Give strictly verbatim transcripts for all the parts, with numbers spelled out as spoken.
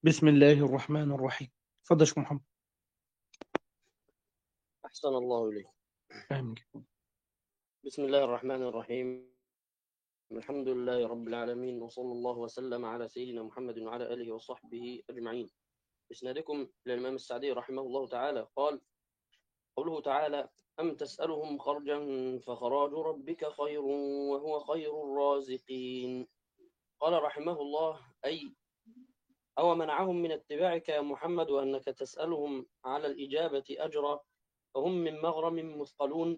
بسم الله الرحمن الرحيم. اتفضل يا شيخ محمد. أحسن الله إليك. آمين. بسم الله الرحمن الرحيم. الحمد لله رب العالمين، وصلى الله وسلم على سيدنا محمد وعلى آله وصحبه أجمعين. إسنادكم إلى الإمام السعدي رحمه الله تعالى قال: قوله تعالى: أم تسألهم خرجا فخراج ربك خير وهو خير الرازقين. قال رحمه الله: أي أو منعهم من اتباعك يا محمد وأنك تسألهم على الإجابة أجرا، فهم من مغرم مثقلون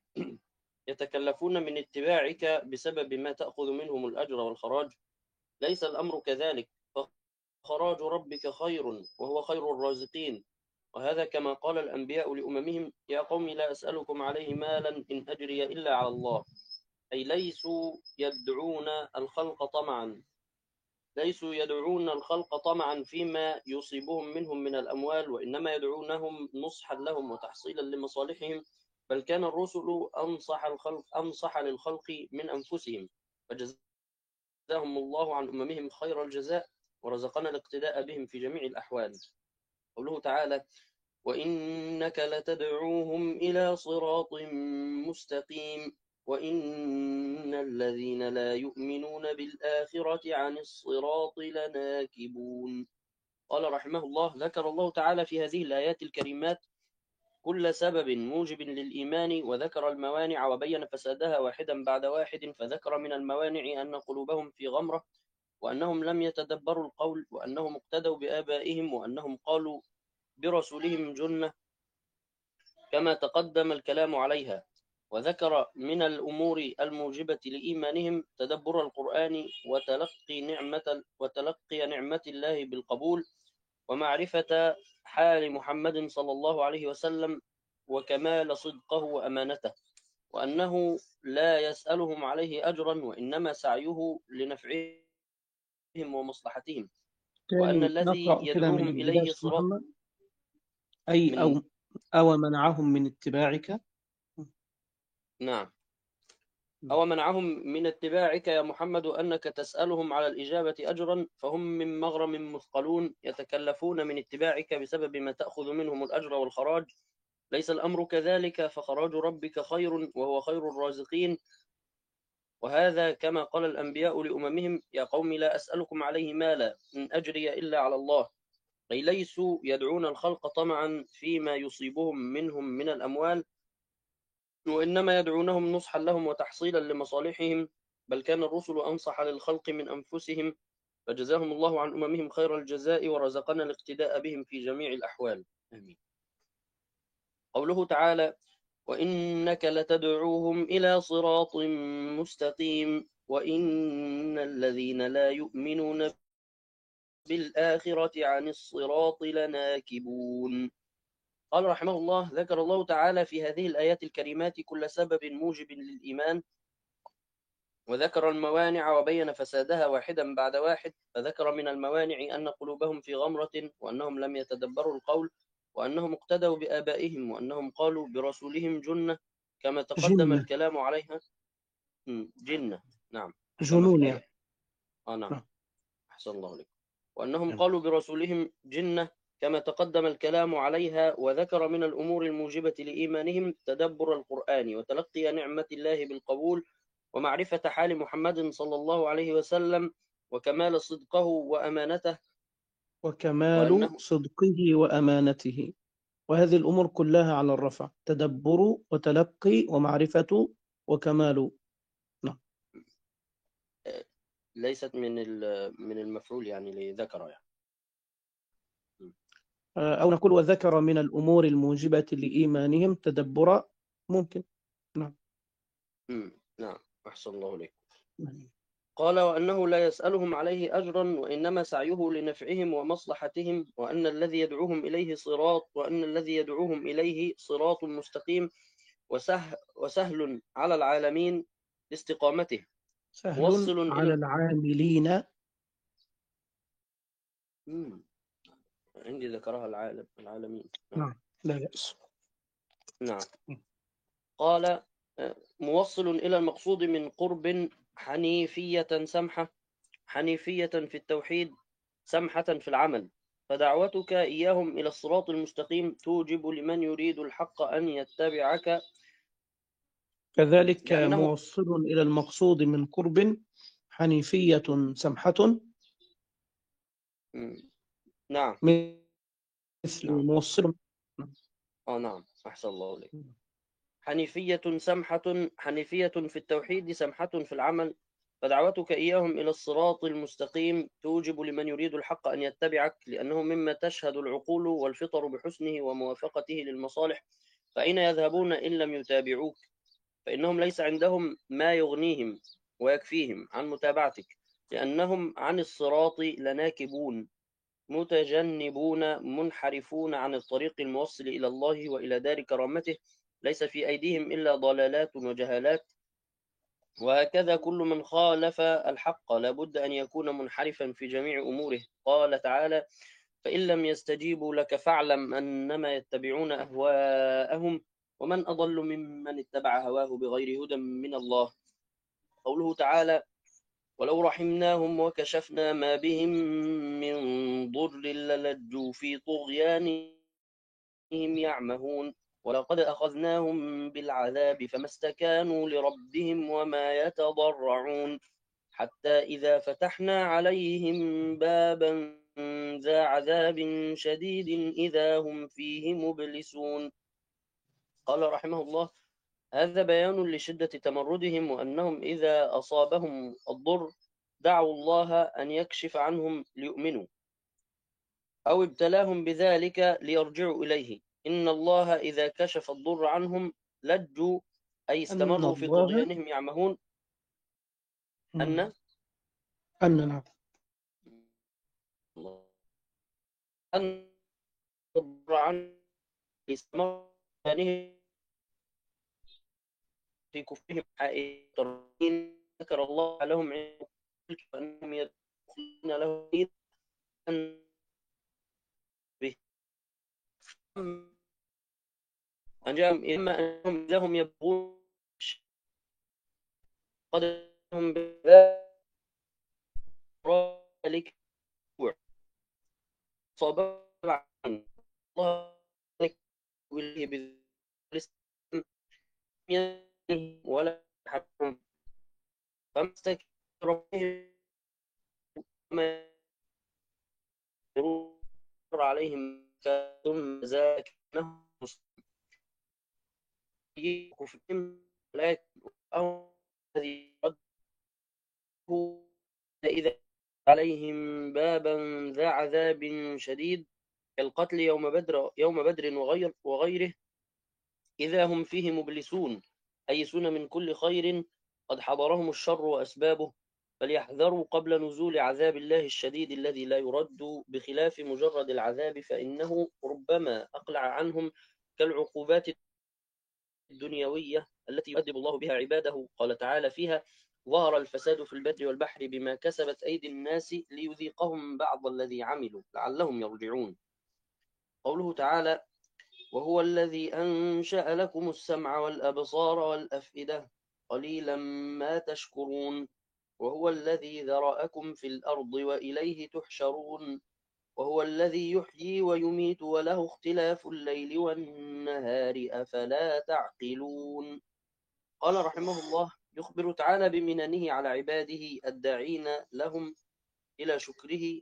يتكلفون من اتباعك بسبب ما تأخذ منهم الأجر والخراج. ليس الأمر كذلك، فخراج ربك خير وهو خير الرازقين. وهذا كما قال الأنبياء لأممهم: يا قوم لا أسألكم عليه مالا إن أجري إلا على الله. أي ليسوا يدعون الخلق طمعا ليسوا يدعون الخلق طمعا فيما يصيبهم منهم من الأموال، وإنما يدعونهم نصحا لهم وتحصيلا لمصالحهم. بل كان الرسل أنصح الخلق أنصح للخلق من أنفسهم، فجزاهم الله عن أممهم خير الجزاء، ورزقنا الاقتداء بهم في جميع الأحوال. قوله تعالى: وإنك لتدعوهم إلى صراط مستقيم وإن الذين لا يؤمنون بالآخرة عن الصراط لناكبون. قال رحمه الله: ذكر الله تعالى في هذه الآيات الكريمات كل سبب موجب للإيمان، وذكر الموانع وبين فسادها واحدا بعد واحد. فذكر من الموانع أن قلوبهم في غمرة، وأنهم لم يتدبروا القول، وأنهم اقتدوا بآبائهم، وأنهم قالوا برسولهم جنة كما تقدم الكلام عليها. وذكر من الأمور الموجبة لإيمانهم تدبر القرآن وتلقي نعمة وتلقي نعمة الله بالقبول، ومعرفة حال محمد صلى الله عليه وسلم وكمال صدقه وأمانته، وأنه لا يسألهم عليه أجرا، وإنما سعيه لنفعهم ومصلحتهم، وأن تاني الذي نقرأ كده من يدعوهم البداية يا إليه شيخ صراط محمد. أي من أو أو منعهم من اتباعك. نعم أو منعهم من اتباعك يا محمد أنك تسألهم على الإجابة أجرا، فهم من مغرم مثقلون يتكلفون من اتباعك بسبب ما تأخذ منهم الأجر والخراج. ليس الأمر كذلك، فخراج ربك خير وهو خير الرازقين. وهذا كما قال الأنبياء لأممهم: يا قوم لا أسألكم عليه مالا إن أجري إلا على الله. أي ليسوا يدعون الخلق طمعا فيما يصيبهم منهم من الأموال، وإنما يدعونهم نصحا لهم وتحصيلا لمصالحهم. بل كان الرسل أنصح للخلق من أنفسهم، فجزاهم الله عن أممهم خير الجزاء، ورزقنا الاقتداء بهم في جميع الأحوال. آمين. قوله تعالى: وإنك لتدعوهم إلى صراط مستقيم وإن الذين لا يؤمنون بالآخرة عن الصراط لناكبون. قال رحمه الله: ذكر الله تعالى في هذه الآيات الكريمات كل سبب موجب للإيمان، وذكر الموانع وبين فسادها واحدا بعد واحد. فذكر من الموانع أن قلوبهم في غمرة، وأنهم لم يتدبروا القول، وأنهم اقتدوا بآبائهم، وأنهم قالوا برسولهم جنة كما تقدم جنة. الكلام عليها. جنة، نعم، كما في جنون يعني. الآية. آه نعم، نعم. أحسن الله عليك. وأنهم نعم. قالوا برسولهم جنة كما تقدم الكلام عليها. وذكر من الأمور الموجبة لإيمانهم تدبر القرآن وتلقي نعمة الله بالقبول، ومعرفة حال محمد صلى الله عليه وسلم وكمال صدقه وأمانته، وكمال وأنه صدقه وأمانته. وهذه الأمور كلها على الرفع: تدبر وتلقي ومعرفة وكمال. نعم. ليست من من المفعول يعني لذكر يعني. أو نقول وذكر من الأمور الموجبة لإيمانهم تدبر. ممكن. نعم. نعم، أحسن الله عليك. نعم. قال: وأنه لا يسألهم عليه أجرا، وإنما سعيه لنفعهم ومصلحتهم، وأن الذي يدعوهم إليه صراط وأن الذي يدعوهم إليه صراط مستقيم وسهل, وسهل على العالمين لاستقامته، سهل موصل على إلى العاملين. مم. عندي ذكرها العالم العالمين. نعم. نعم، لا بأس. نعم. قال: موصل إلى المقصود من قرب حنيفية سمحة، حنيفية في التوحيد سمحة في العمل، فدعوتك إياهم إلى الصراط المستقيم توجب لمن يريد الحق أن يتبعك، كذلك لأنه موصل إلى المقصود من قرب، حنيفية سمحة، نعم مثل نعم موصل. آه نعم أحسن الله إليك. حنيفية سمحة، حنيفية في التوحيد سمحة في العمل، فدعوتك إياهم إلى الصراط المستقيم توجب لمن يريد الحق أن يتبعك، لأنه مما تشهد العقول والفطر بحسنه وموافقته للمصالح، فأين يذهبون إن لم يتابعوك؟ فإنهم ليس عندهم ما يغنيهم ويكفيهم عن متابعتك، لأنهم عن الصراط لناكبون متجنبون منحرفون عن الطريق الموصل إلى الله وإلى دار كرامته، ليس في أيديهم إلا ضلالات وجهالات. وهكذا كل من خالف الحق لابد أن يكون منحرفا في جميع أموره. قال تعالى: فإن لم يستجيبوا لك فاعلم أنما يتبعون أهواءهم ومن أضل ممن اتبع هواه بغير هدى من الله. قوله تعالى: ولو رحمناهم وكشفنا ما بهم من ضر للجوا في طغيانهم يعمهون ولقد أخذناهم بالعذاب فما استكانوا لربهم وما يتضرعون حتى إذا فتحنا عليهم بابا ذا عذاب شديد إذا هم فيه مبلسون. قال رحمه الله: هذا بيان لشدة تمردهم، وأنهم إذا أصابهم الضر دعوا الله أن يكشف عنهم ليؤمنوا، أو ابتلاهم بذلك ليرجعوا إليه. إن الله إذا كشف الضر عنهم لجوا، أي أن استمروا في الله طغيانهم يعمهون. أن أن نعم أن الضر عنهم استمروا في كفرهم حائرين، ذكر الله لهم أنهم يدخلون له أن به أن جاءهم إما أنهم إذا هم يبغون قد هم بذلك صبر عن الله إليه بالإسلام ولا حكم فمستكبر ما يمر عليهم ثم زاكنهم كفرهم لكن أو الذي رده إذا عليهم بابا ذا عذاب شديد كالقتل يوم بدر يوم بدر وغير وغيره إذا هم فيه مبلسون، أيسون من كل خير قد حضرهم الشر وأسبابه، فليحذروا قبل نزول عذاب الله الشديد الذي لا يرد، بخلاف مجرد العذاب فإنه ربما أقلع عنهم كالعقوبات الدنيوية التي يؤدب الله بها عباده. قال تعالى فيها: ظهر الفساد في البر والبحر بما كسبت أيدي الناس ليذيقهم بعض الذي عملوا لعلهم يرجعون. قوله تعالى: وهو الذي أنشأ لكم السمع والأبصار والأفئدة قليلا ما تشكرون. وهو الذي ذرأكم في الأرض وإليه تحشرون. وهو الذي يحيي ويميت وله اختلاف الليل والنهار أفلا تعقلون. قال رحمه الله: يخبر تعالى بمننه على عباده الداعين لهم إلى شكره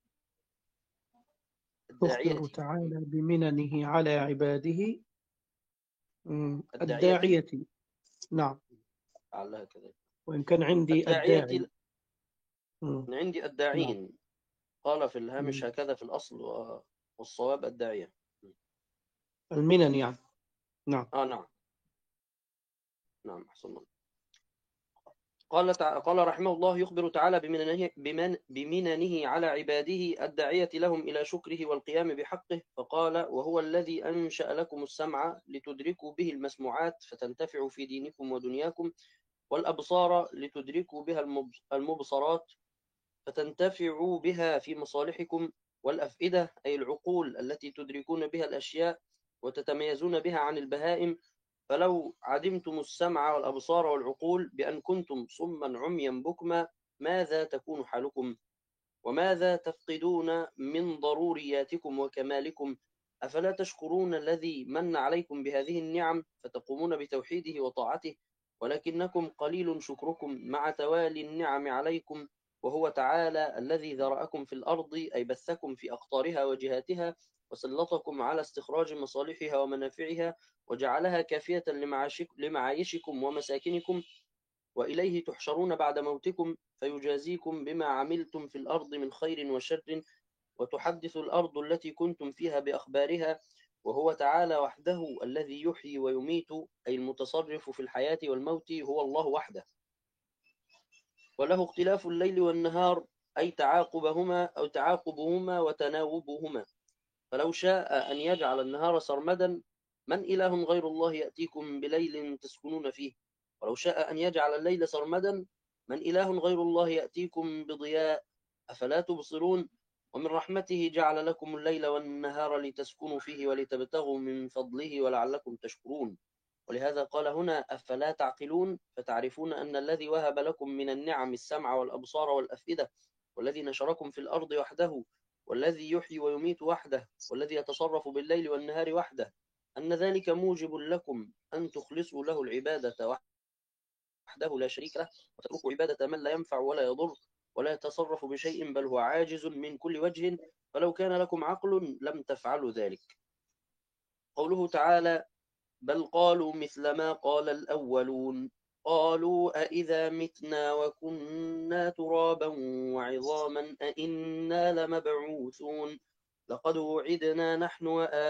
الداعية يخبر تعالى بمننه على عباده الداعية الداعية. نعم، لعلها كذلك وإن كان عندي الداعية الداعي. مم. عندي نعم، الداعين. قال في الهامش مم. هكذا في الأصل و- والصواب الداعية. المنن يعني. نعم. آه نعم نعم أحسن الله. قال تع... قال رحمه الله: يخبر تعالى بمننه, بمن... بمننه على عباده الداعية لهم إلى شكره والقيام بحقه، فقال: وهو الذي أنشأ لكم السمع لتدركوا به المسموعات فتنتفعوا في دينكم ودنياكم، والأبصار لتدركوا بها المب... المبصرات فتنتفعوا بها في مصالحكم، والأفئدة أي العقول التي تدركون بها الأشياء وتتميزون بها عن البهائم. فلو عدمتم السمع والأبصار والعقول بأن كنتم صما عميا بكما ماذا تكون حالكم؟ وماذا تفقدون من ضرورياتكم وكمالكم؟ أفلا تشكرون الذي من عليكم بهذه النعم فتقومون بتوحيده وطاعته؟ ولكنكم قليل شكركم مع توالي النعم عليكم، وهو تعالى الذي ذرأكم في الأرض، أي بثكم في أقطارها وجهاتها، وسلطكم على استخراج مصالحها ومنافعها، وجعلها كافية لمعايشكم ومساكنكم، وإليه تحشرون بعد موتكم فيجازيكم بما عملتم في الأرض من خير وشر، وتحدث الأرض التي كنتم فيها بأخبارها. وهو تعالى وحده الذي يحيي ويميت، أي المتصرف في الحياة والموت هو الله وحده، وله اختلاف الليل والنهار، أي تعاقبهما أو تعاقبهما وتناوبهما. فلو شاء أن يجعل النهار سرمدا، من إله غير الله يأتيكم بليل تسكنون فيه؟ ولو شاء أن يجعل الليل سرمدا، من إله غير الله يأتيكم بضياء؟ أفلا تبصرون؟ ومن رحمته جعل لكم الليل والنهار لتسكنوا فيه ولتبتغوا من فضله ولعلكم تشكرون. ولهذا قال هنا: أفلا تعقلون؟ فتعرفون أن الذي وهب لكم من النعم السمع والأبصار والأفئدة، والذي نشركم في الأرض وحده، والذي يحيي ويميت وحده، والذي يتصرف بالليل والنهار وحده، أن ذلك موجب لكم أن تخلصوا له العبادة وحده لا شريك له، وتتركوا عبادة من لا ينفع ولا يضر ولا يتصرف بشيء، بل هو عاجز من كل وجه، فلو كان لكم عقل لم تفعلوا ذلك. قوله تعالى: بل قالوا مثل ما قال الأولون، قالوا أإذا متنا وكنا ترابا وعظاما أإنا لمبعوثون، لقد وعدنا نحن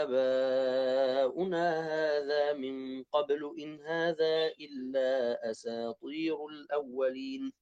وآباؤنا هذا من قبل إن هذا إلا أساطير الأولين.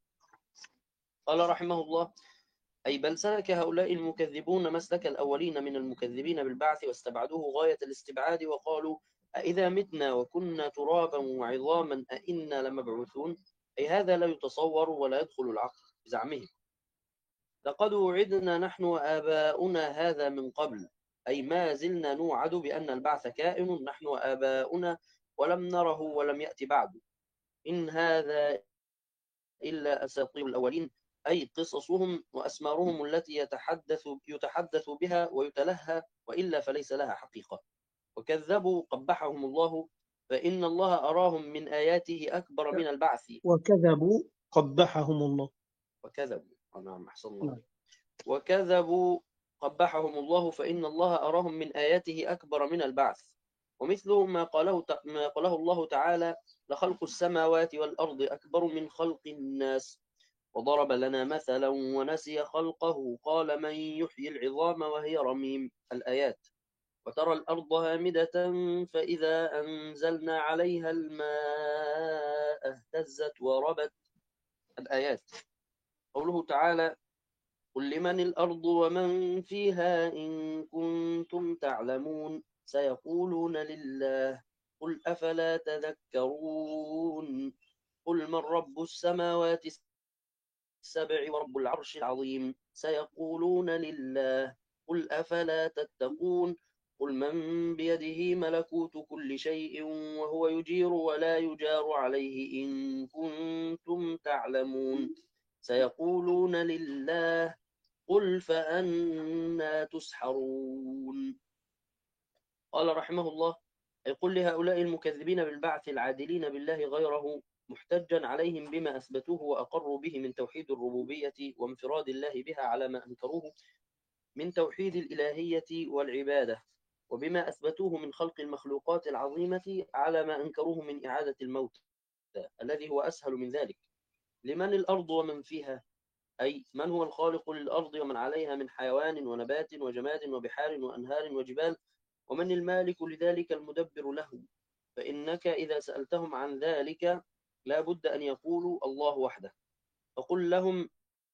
قال رحمه الله: أي بل سلك هؤلاء المكذبون مسلك الأولين من المكذبين بالبعث، واستبعدوه غاية الاستبعاد، وقالوا: أإذا متنا وكنا ترابا وعظاما أإنا لمبعوثون، أي هذا لا يتصور ولا يدخل العقل بزعمهم. لقد وعدنا نحن وآباؤنا هذا من قبل، أي ما زلنا نوعد بأن البعث كائن نحن وآباؤنا، ولم نره ولم يأتي بعد. إن هذا إلا أساطير الأولين، أي قصصهم وأسمارهم التي يتحدث يتحدث بها ويتلهى، وإلا فليس لها حقيقة. وكذبوا قبحهم الله، فإن الله أراهم من آياته أكبر من البعث. وكذبوا قبحهم الله. وكذبوا نعم أحسن الله. وكذبوا قبحهم الله، فإن الله أراهم من آياته أكبر من البعث. ومثله ما قاله ما قاله الله تعالى: لخلق السماوات والأرض أكبر من خلق الناس، وضرب لنا مثلا ونسي خلقه، قال من يحيي العظام وهي رميم. الآيات. وترى الأرض هامدة فإذا أنزلنا عليها الماء اهتزت وربت. الآيات. قوله تعالى: قل لمن الأرض ومن فيها إن كنتم تعلمون، سيقولون لله، قل أفلا تذكرون. قل من رب السماوات السبع ورب العرش العظيم، سيقولون لله، قل أفلا تتقون. قل من بيده ملكوت كل شيء وهو يجير ولا يجار عليه إن كنتم تعلمون، سيقولون لله، قل فأنا تسحرون. قال رحمه الله: أي قل لهؤلاء المكذبين بالبعث العادلين بالله غيره، محتجا عليهم بما أثبتوه وأقروا به من توحيد الربوبية وانفراد الله بها على ما أنكروه من توحيد الإلهية والعبادة، وبما أثبتوه من خلق المخلوقات العظيمة على ما أنكروه من إعادة الموت الذي هو أسهل من ذلك. لمن الأرض ومن فيها، أي من هو الخالق للأرض ومن عليها من حيوان ونبات وجماد وبحار وأنهار وجبال، ومن المالك لذلك المدبر له. فإنك إذا سألتهم عن ذلك لا بد أن يقولوا الله وحده، فقل لهم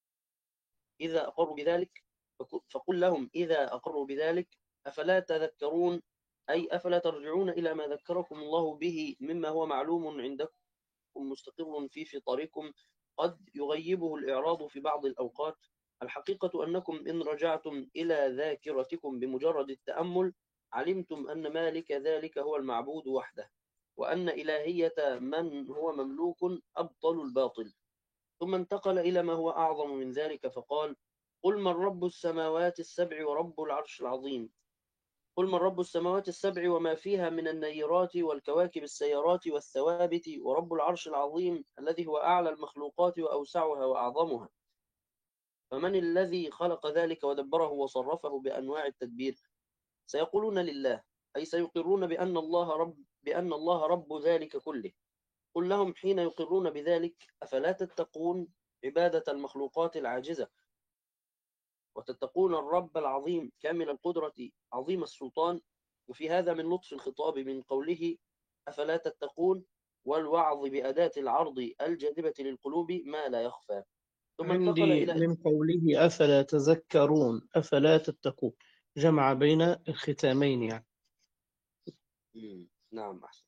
إذا أقروا بذلك فقل لهم إذا أقروا بذلك أفلا تذكرون، أي أفلا ترجعون إلى ما ذكركم الله به مما هو معلوم عندكم مستقر في فطركم، قد يغيبه الإعراض في بعض الأوقات. الحقيقة أنكم إن رجعتم إلى ذاكرتكم بمجرد التأمل علمتم أن مالك ذلك هو المعبود وحده، وأن إلهية من هو مملوك أبطل الباطل. ثم انتقل إلى ما هو أعظم من ذلك فقال: قل من رب السماوات السبع ورب العرش العظيم قل من رب السماوات السبع وما فيها من النيرات والكواكب السيارات والثوابت ورب العرش العظيم الذي هو أعلى المخلوقات وأوسعها وأعظمها. فمن الذي خلق ذلك ودبره وصرفه بأنواع التدبير؟ سيقولون لله، أي سيقرون بأن الله رب بأن الله رب ذلك كله. قل لهم حين يقرون بذلك أفلا تتقون عبادة المخلوقات العاجزة وتتقون الرب العظيم كامل القدرة عظيم السلطان؟ وفي هذا من لطف الخطاب من قوله أفلا تتقون والوعظ بأداة العرض الجاذبة للقلوب ما لا يخفى. ثم انتقل عندي إلى من قوله أفلا تذكرون أفلا تتقون، جمع بين الختامين يعني. مم. نعم أحسن.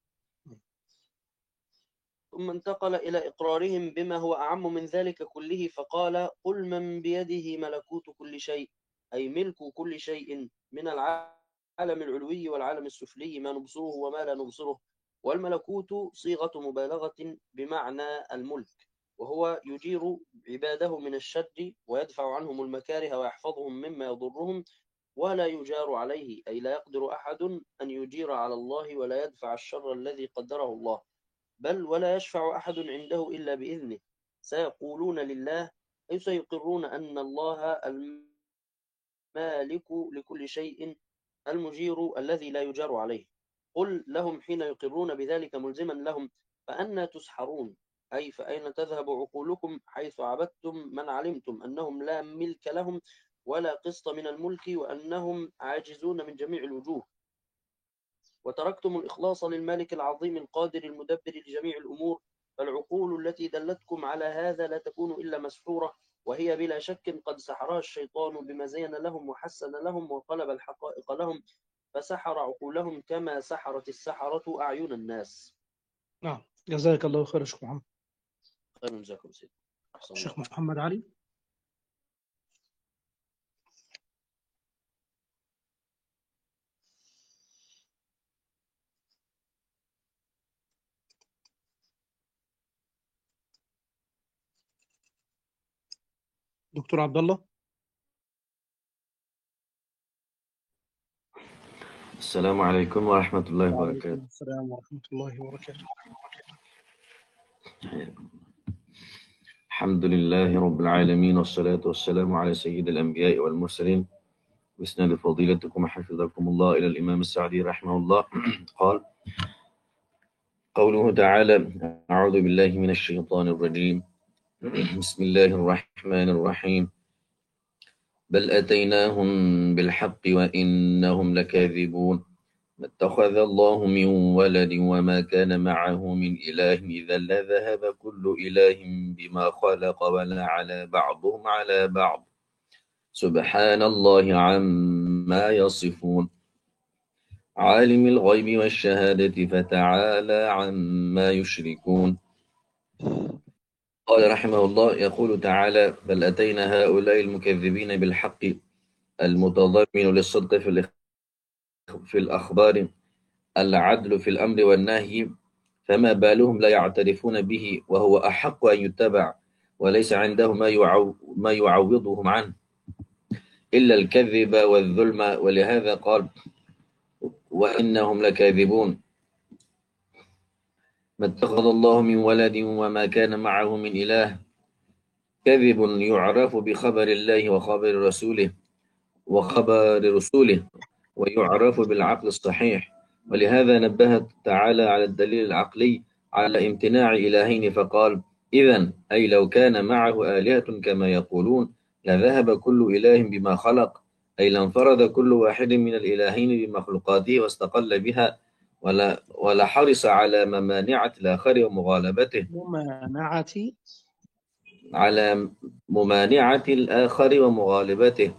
ثم انتقل إلى إقرارهم بما هو أعم من ذلك كله فقال قل من بيده ملكوت كل شيء، أي ملك كل شيء من العالم العلوي والعالم السفلي ما نبصره وما لا نبصره. والملكوت صيغة مبالغة بمعنى الملك، وهو يجير عباده من الشر ويدفع عنهم المكاره ويحفظهم مما يضرهم ولا يجار عليه، أي لا يقدر أحد أن يجير على الله ولا يدفع الشر الذي قدره الله، بل ولا يشفع أحد عنده إلا بإذنه. سيقولون لله، أي سيقرون أن الله المالك لكل شيء المجير الذي لا يجار عليه. قل لهم حين يقرون بذلك ملزما لهم فأنى تسحرون، أي فأين تذهب عقولكم حيث عبدتم من علمتم أنهم لا ملك لهم ولا قسط من الملك وأنهم عاجزون من جميع الوجوه، وتركتم الإخلاص للمالك العظيم القادر المدبر لجميع الأمور. فالعقول التي دلتكم على هذا لا تكون إلا مسحورة، وهي بلا شك قد سحرها الشيطان بما زين لهم وحسن لهم وقلب الحقائق لهم، فسحر عقولهم كما سحرت السحرة أعين الناس. نعم، جزاك الله خير شيخ محمد. خير جزاكم سيدي. أحسن الله. شيخ محمد علي. دكتور عبد الله. السلام عليكم ورحمة الله وعليكم وبركاته. السلام ورحمة الله وبركاته. الحمد لله رب العالمين والصلاة والسلام على سيد الأنبياء والمرسلين بإسناد فضيلتكم حفظكم الله إلى الإمام السعدي رحمه الله. قال قوله تعالى أعوذ بالله من الشيطان الرجيم بسم الله الرحمن الرحيم بل أتيناهم بالحق وإنهم لكاذبون ما اتخذ الله من ولد وما كان معه من إله إذا لذهب كل إله بما خلق ولا على بعضهم على بعض سبحان الله عما يصفون عالم الغيب والشهادة فتعالى عما يشركون. قال رحمه الله يقول تعالى بل أتينا هؤلاء المكذبين بالحق المتضمن للصدق في الأخبار العدل في الأمر والنهي، فما بالهم لا يعترفون به وهو أحق أن يتبع وليس عنده ما, يعو ما يعوضهم عنه إلا الكذب والظلم. ولهذا قال وإنهم لكاذبون ما اتخذ الله من ولد وما كان معه من إله. كذب يعرف بخبر الله وخبر رسوله وخبر رسوله ويعرف بالعقل الصحيح. ولهذا نبه تعالى على الدليل العقلي على امتناع إلهين فقال إذن أي لو كان معه آلهة كما يقولون لذهب كل إله بما خلق، أي لانفرد كل واحد من الإلهين بمخلوقاته واستقل بها ولا, ولا حرص على ممانعة الآخر ومغالبته ممانعة على ممانعة الآخر ومغالبته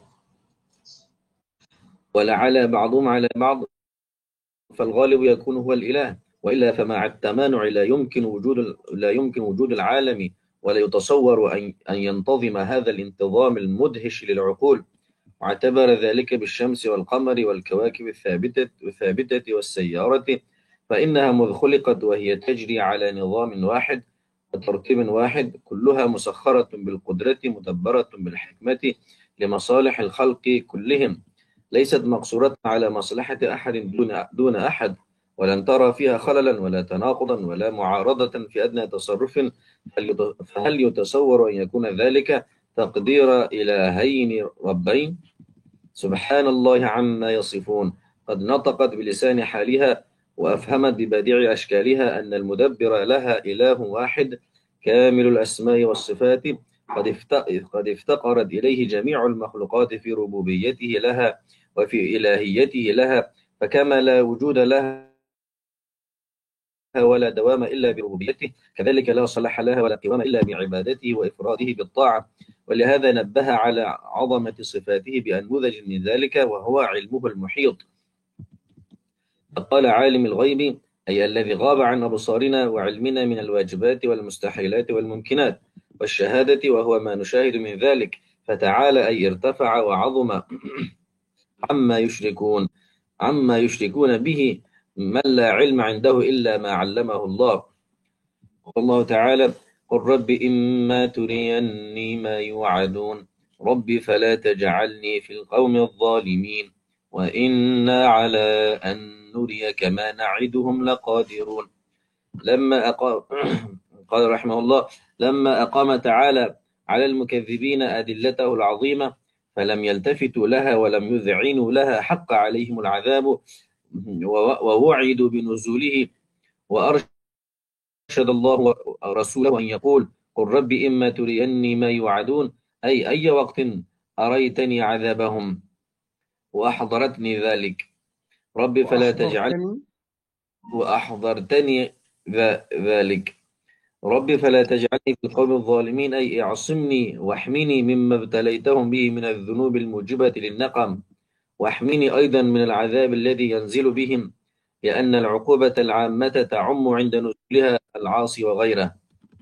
ولعلى بعضهم على بعض، فالغالب يكون هو الإله، وإلا فمع التمانع لا يمكن وجود لا يمكن وجود العالم ولا يتصور أن أن ينتظم هذا الانتظام المدهش للعقول. واعتبر ذلك بالشمس والقمر والكواكب الثابتة الثابتة والسيارة، فإنها مذ خلقت وهي تجري على نظام واحد بترتيب واحد، كلها مسخرة بالقدرة مدبرة بالحكمة لمصالح الخلق كلهم، ليست مقصورة على مصلحة أحد دون دون أحد، ولن ترى فيها خللا ولا تناقضا ولا معارضة في أدنى تصرف. فهل يتصور أن يكون ذلك تقدير إلهين ربين؟ سبحان الله عما يصفون. قد نطقت بلسان حالها وأفهمت ببديع أشكالها أن المدبر لها إله واحد كامل الأسماء والصفات، قد افتقرت إليه جميع المخلوقات في ربوبيته لها وفي إلهيته لها، فكما لا وجود لها ولا دوام إلا بربوبيته، كذلك لا صلاح لها ولا قوام إلا بعبادته وإفراده بالطاعة. ولهذا نبه على عظمة صفاته بأنموذج من ذلك، وهو علمه المحيط. فقال عالم الغيب، أي الذي غاب عن أبصارنا وعلمنا من الواجبات والمستحيلات والممكنات والشهادة، وهو ما نشاهد من ذلك، فتعالى أي ارتفع وعظم عما يشركون عما يشركون به من لا علم عنده إلا ما علمه الله. والله تعالى: قل رب إما تريني ما يوعدون رب فلا تجعلني في القوم الظالمين وإنا على أن نريك ما نعدهم لقادرون. لما أقام قال رحمه الله: لما أقام تعالى على المكذبين أدلته العظيمة فلم يلتفتوا لها ولم يذعنوا لها حق عليهم العذاب، ووعدوا بنزوله، وأرشد الله رسوله أن يقول: قل رب إما تريني ما يوعدون، أي أي وقت أريتني عذابهم وأحضرتني ذلك، رب فلا تجعلني وأحضرتني ذلك رب فلا تجعلني في القوم الظالمين، أي اعصمني واحمني مما ابتليتهم به من الذنوب الموجبة للنقم، واحمني أيضا من العذاب الذي ينزل بهم، لأن العقوبة العامة تعم عند نزولها العاصي وغيره.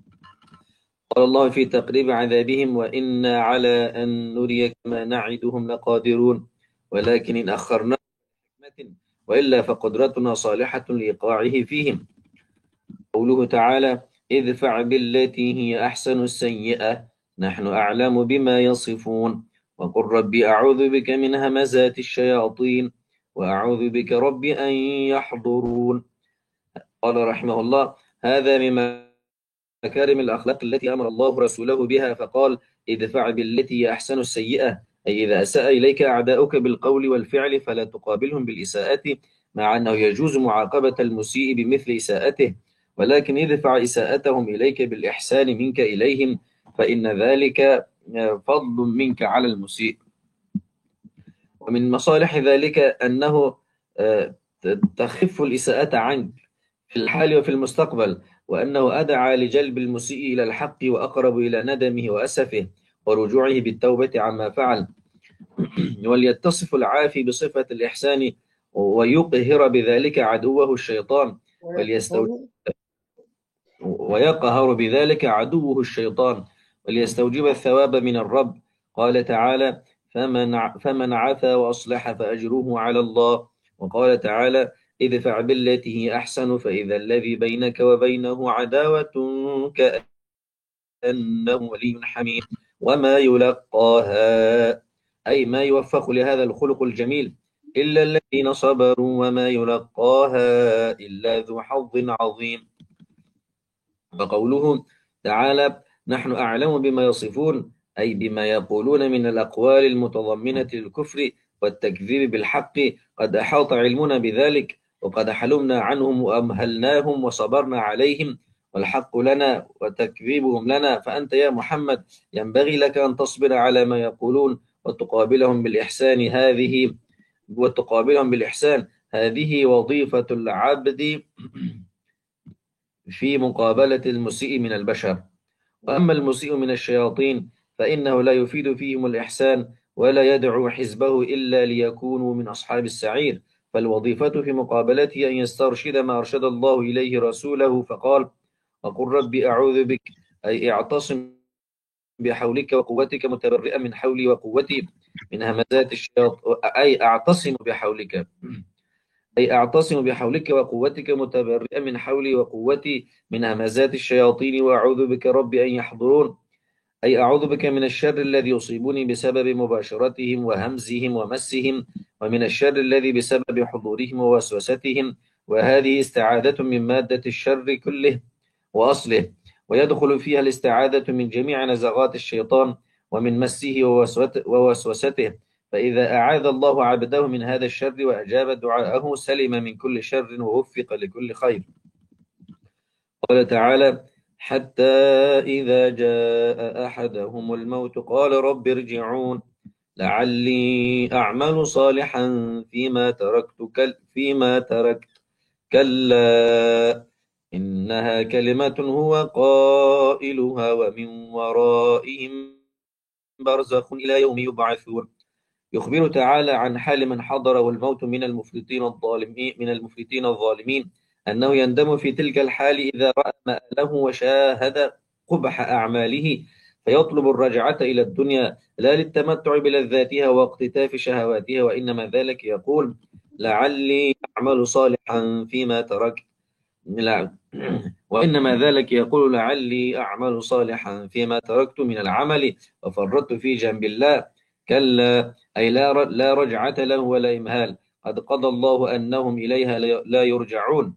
قال الله في تقريب عذابهم: وإنا على أن نريك ما نعدهم لقادرون ولكن إن أخرنا بحكمة وإلا فقدرتنا صالحة لإيقاعه فيهم. قوله تعالى: ادفع بالتي هي أحسن السيئة نحن أعلم بما يصفون وقل ربي أعوذ بك من همزات الشياطين وأعوذ بك ربي أن يحضرون. قال رحمه الله: هذا مما مكارم الأخلاق التي أمر الله رسوله بها، فقال: ادفع بالتي هي أحسن السيئة، أي إذا أساء إليك أعداؤك بالقول والفعل فلا تقابلهم بالإساءة، مع أنه يجوز معاقبة المسيء بمثل إساءته، ولكن ادفع إساءتهم إليك بالإحسان منك إليهم، فإن ذلك فضل منك على المسيء. ومن مصالح ذلك أنه تخف الإساءة عنك في الحال وفي المستقبل، وأنه أدعى لجلب المسيء إلى الحق وأقرب إلى ندمه وأسفه ورجوعه بالتوبة عما فعل. وليتصف العافي بصفة الإحسان ويقهر بذلك عدوه الشيطان وليستوجب ويقهر بذلك عدوه الشيطان وليستوجب الثواب من الرب. قال تعالى: فمن فمن عفا وأصلح فأجره على الله. وقال تعالى: ادفع بالتي هي أحسن فإذا الذي بينك وبينه عداوة كأنه ولي حميم وما يلقاها، أي ما يوفق لهذا الخلق الجميل، إلا الذين صبروا وما يلقاها إلا ذو حظ عظيم. وقوله تعالى: نحن أعلم بما يصفون، أي بما يقولون من الأقوال المتضمنة للكفر والتكذيب بالحق، قد أحاط علمنا بذلك، وقد حلمنا عنهم وأمهلناهم وصبرنا عليهم، والحق لنا وتكذيبهم لنا، فأنت يا محمد ينبغي لك أن تصبر على ما يقولون وتقابلهم بالإحسان هذه وتقابلهم بالإحسان هذه وظيفة العبد في مقابلة المسيء من البشر. وأما المسيء من الشياطين فإنه لا يفيد فيهم الإحسان ولا يدعو حزبه إلا ليكونوا من أصحاب السعير، فالوظيفة في مقابلته أن يسترشد ما أرشد الله إليه رسوله، فقال: وقل ربي أعوذ بك، أي اعتصم بحولك وقوتك متبرئا من حولي وقوتي من همزات الشياطين، أي أعتصم بحولك أي أعتصم بحولك وقوتك متبرئا من حولي وقوتي من همزات الشياطين، وأعوذ بك ربي أن يحضرون. أي أعوذ بك من الشر الذي يصيبني بسبب مباشرتهم وهمزهم ومسهم، ومن الشر الذي بسبب حضورهم ووسوستهم. وهذه استعاذة من مادة الشر كله وأصله، ويدخل فيها الاستعاذة من جميع نزغات الشيطان ومن مسه ووسوسته. فإذا أعاذ الله عبده من هذا الشر وأجاب دعاءه سلم من كل شر ووفق لكل خير. قال تعالى: حتى إذا جاء أحدهم الموت قال رب ارجعون لعلي أعمل صالحا فيما تركت فيما تركت كلا إنها كلمة هو قائلها ومن ورائهم برزخ إلى يوم يبعثون. يخبر تعالى عن حال من حضره الموت من المفرطين الظالمين من المفرطين الظالمين أنه يندم في تلك الحال إذا رأى مآله وشاهد قبح أعماله، فيطلب الرجعة إلى الدنيا لا للتمتع بلذاتها واقتتاف شهواتها، وإنما ذلك يقول: لعلي أعمل صالحا فيما تركت لا وإنما ذلك يقول لعلي أعمل صالحا فيما تركت من العمل وفرطت في جنب الله. كلا أي لا لا رجعة له ولا إمهال، قد قضى الله أنهم إليها لا يرجعون.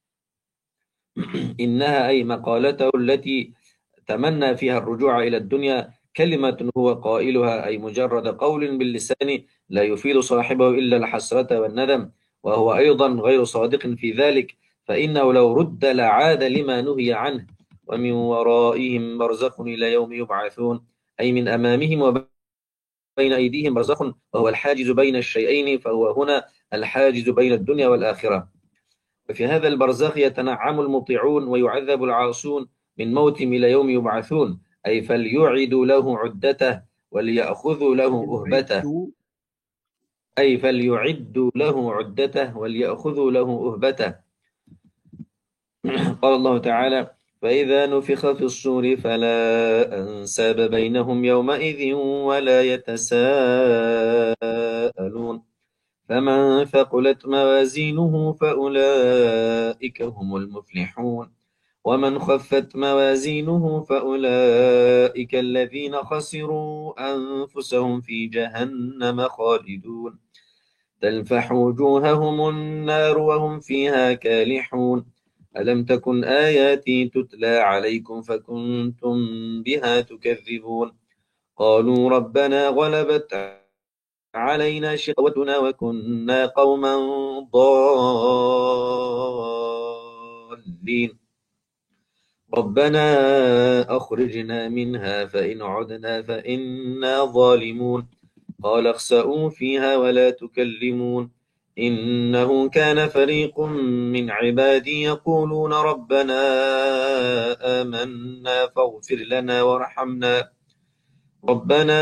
إنها أي مقالته التي تمنى فيها الرجوع إلى الدنيا كلمة هو قائلها، أي مجرد قول باللسان لا يفيد صاحبه إلا الحسرة والندم، وهو أيضا غير صادق في ذلك، فإنه لو رد لعاد لما نهي عنه. ومن ورائهم برزخ إلى يوم يبعثون، أي من أمامهم وبين أيديهم برزخ، وهو الحاجز بين الشيئين، فهو هنا الحاجز بين الدنيا والآخرة. وفي هذا البرزخ يتنعم المطيعون ويعذب العاصون من موتهم إلى يوم يبعثون، أي فليعدوا له عدته وليأخذوا له أهبته أي فليعدوا له عدته وليأخذوا له أهبته. قال الله تعالى: فإذا نفخ في الصور فلا أنساب بينهم يومئذ ولا يتساءلون، فمن ثقلت موازينه فأولئك هم المفلحون، ومن خفت موازينه فأولئك الذين خسروا أنفسهم في جهنم خالدون، تلفح وجوههم النار وهم فيها كالحون. ألم تكن آياتي تتلى عليكم فكنتم بها تكذبون، قالوا ربنا غلبت علينا شقوتنا وكنا قوما ضالين، ربنا أخرجنا منها فإن عدنا فإنا ظالمون، قال اخسئوا فيها ولا تكلمون، إنه كان فريق من عبادي يقولون ربنا آمنا فاغفر لنا وارحمنا ربنا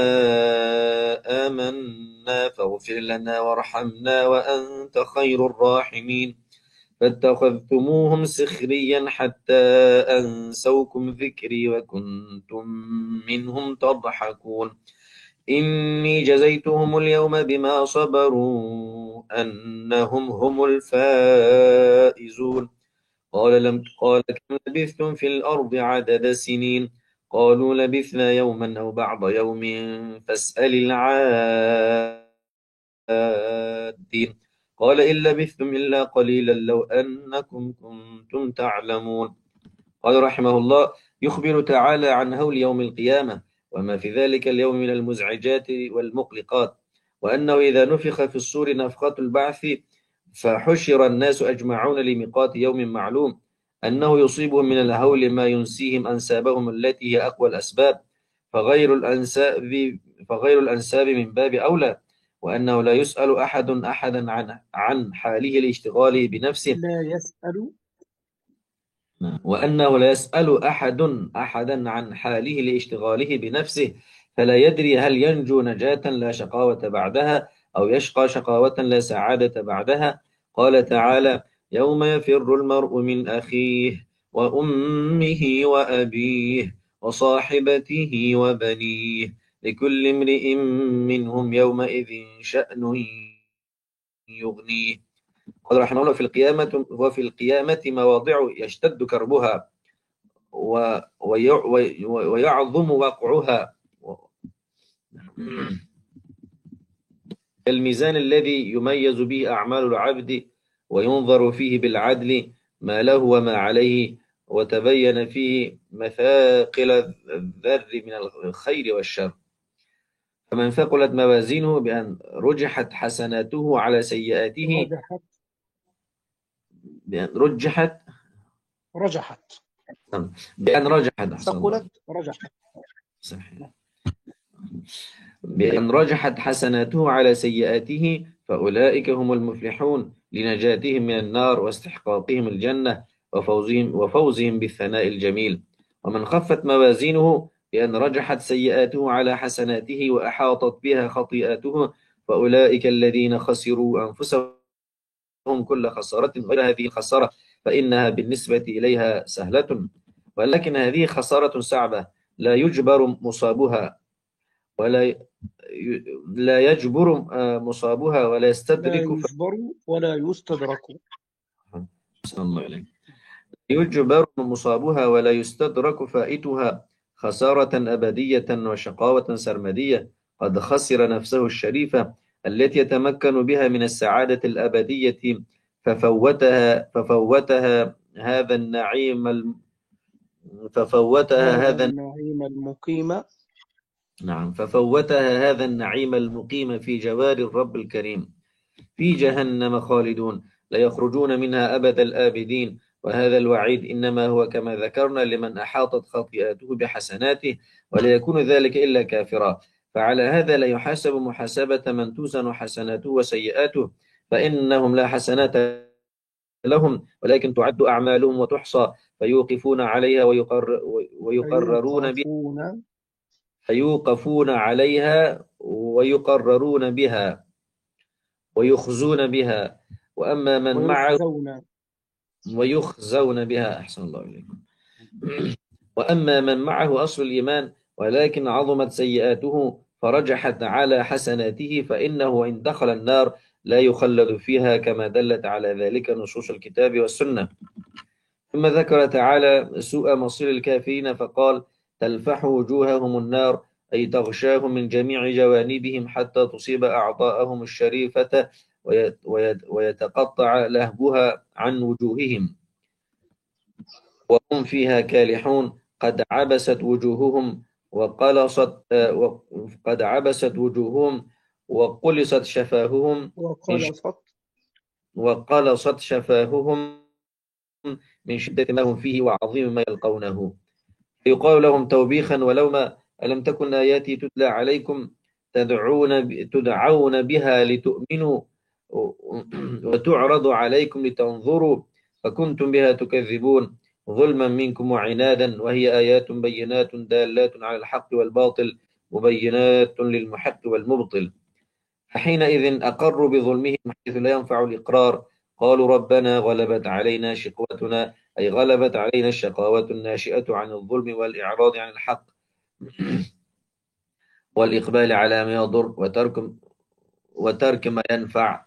آمنا فاغفر لنا وارحمنا وأنت خير الراحمين، فاتخذتموهم سخريا حتى أنسوكم ذكري وكنتم منهم تضحكون، إني جزيتهم اليوم بما صبروا أنهم هم الفائزون. قال لم قال كم لبثتم في الأرض عدد سنين، قالوا لبثنا يوما أو بعض يوم فاسأل العادين، قال إن لبثتم إلا قليلا لو أنكم كنتم تعلمون. قال رحمه الله: يخبر تعالى عن هول يوم القيامة وما في ذلك اليوم من المزعجات والمقلقات، وأنه إذا نفخ في الصور نفخة البعث فحشر الناس أجمعون لميقات يوم معلوم، أنه يصيبهم من الهول ما ينسيهم أنسابهم التي هي أقوى الأسباب، فغير الأنساب فغير الأنساب من باب أولى، وأنه لا يسأل أحد أحدا عن عن حاله لاشتغاله بنفسه لا يسأل وأنه لا يسأل أحد أحدا عن حاله لاشتغاله بنفسه، فلا يدري هل ينجو نجاة لا شقاوة بعدها أو يشقى شقاوة لا سعادة بعدها. قال تعالى: يوم يفر المرء من أخيه وأمه وأبيه وصاحبته وبنيه لكل امرئ منهم يومئذ شأن يغنيه. قال رحمه الله: في القيامة وفي القيامة مواضع يشتد كربها و- وي- وي- ويعظم وقعها، الميزان الذي يميز به أعمال العبد وينظر فيه بالعدل ما له وما عليه، وتبين فيه مثاقل الذر من الخير والشر. فمن ثقلت موازينه بأن رجحت حسناته على سيئاته رجحت بأن رجحت رجحت بأن رجحت أحسن الله ثقلت رجحت صحيح. بأن رجحت حسناته على سيئاته فأولئك هم المفلحون لنجاتهم من النار واستحقاقهم الجنة وفوزهم, وفوزهم بالثناء الجميل. ومن خفت موازينه بأن رجحت سيئاته على حسناته وأحاطت بها خطيئاته فأولئك الذين خسروا أنفسهم كل خسارة غير هذه الخسارة فإنها بالنسبة إليها سهلة، ولكن هذه خسارة صعبة لا يجبر مصابها ولا لا يجبر مصابها ولا لا يستدرك يجبر ولا يستدرك. صلى الله عليه يجبر مصابها ولا يستدرك فائتها خسارة أبدية وشقاوة سرمدية. قد خسر نفسه الشريفة التي يتمكن بها من السعادة الأبدية ففوتها ففوتها هذا النعيم الم... ففوتها هذا هذا النعيم المقيم نعم ففوتها هذا النعيم المقيم في جوار الرب الكريم. في جهنم خالدون لا يخرجون منها أبد الآبدين. وهذا الوعيد إنما هو كما ذكرنا لمن أحاطت خطيئاته بحسناته، ولا يكون ذلك إلا كافرا. فعلى هذا لا يحاسب محاسبة من توزن حسناته وسيئاته، فإنهم لا حسنات لهم ولكن تعد أعمالهم وتحصى فيوقفون عليها ويقر ويقررون بها فيوقفون فيوقفون عليها ويقررون بها ويخزون بها. وأما من معه ويخزون ويخزون بها أحسن الله إليكم. وأما من معه أصل الإيمان ولكن عظمت سيئاته فرجحت على حسناته فإنه إن دخل النار لا يخلد فيها كما دلت على ذلك نصوص الكتاب والسنة. ثم ذكر تعالى سوء مصير الكافرين فقال: تلفح وجوههم النار أي تغشاهم من جميع جوانبهم حتى تصيب أعضاءهم الشريفة ويتقطع لهبها عن وجوههم وهم فيها كالحون. قد عبست وجوههم وقلصت قد عبست وجوههم وقلصت شفاههم وقلصت وقلصت شفاههم من شدة ما هم فيه وعظيم ما يلقونه. يقال لهم توبيخا: ولوما ألم تكن آياتي تتلى عليكم تدعون تدعون بها لتؤمنوا وتعرض عليكم لتنظروا فكنتم بها تكذبون ظلما منكم وعنادا وهي آيات بينات دالات على الحق والباطل مبينات للمحق والمبطل. فحينئذ أقروا بظلمهم حيث لا ينفع الإقرار. قالوا ربنا غلبت علينا شقوتنا أي غلبت علينا الشقاوة الناشئة عن الظلم والإعراض عن الحق والإقبال على ما يضر وترك وترك ما ينفع.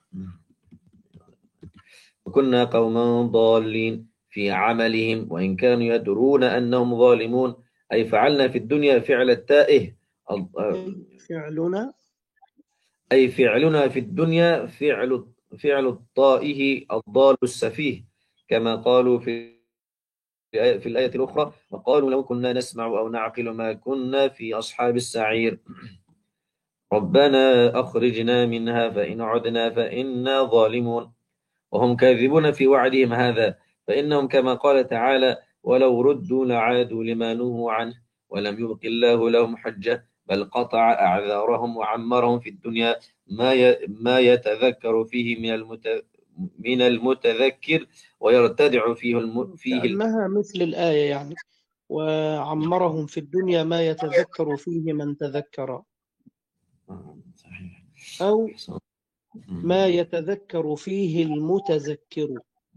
وكنا قوما ضالين في عملهم وإن كانوا يدرون أنهم ظالمون أي فعلنا في الدنيا فعل التائه فعلنا أي فعلنا في الدنيا فعل فعل الطائه الضال السفيه كما قالوا في في الآية الأخرى: وقالوا لو كنا نسمع أو نعقل ما كنا في أصحاب السعير ربنا أخرجنا منها فإن عدنا فإنا ظالمون. وهم كاذبون في وعدهم هذا فإنهم كما قال تعالى: ولو ردوا لعادوا لما نهوا عنه ولم يبق الله لهم حجة بل قطع أعذارهم وعمرهم في الدنيا ما ما يتذكر فيه من المت من المتذكر ويرتدع فيه الم... فيه كأنها مثل الآية يعني وعمرهم في الدنيا ما يتذكر فيه من تذكر أو ما يتذكر فيه المتذكر.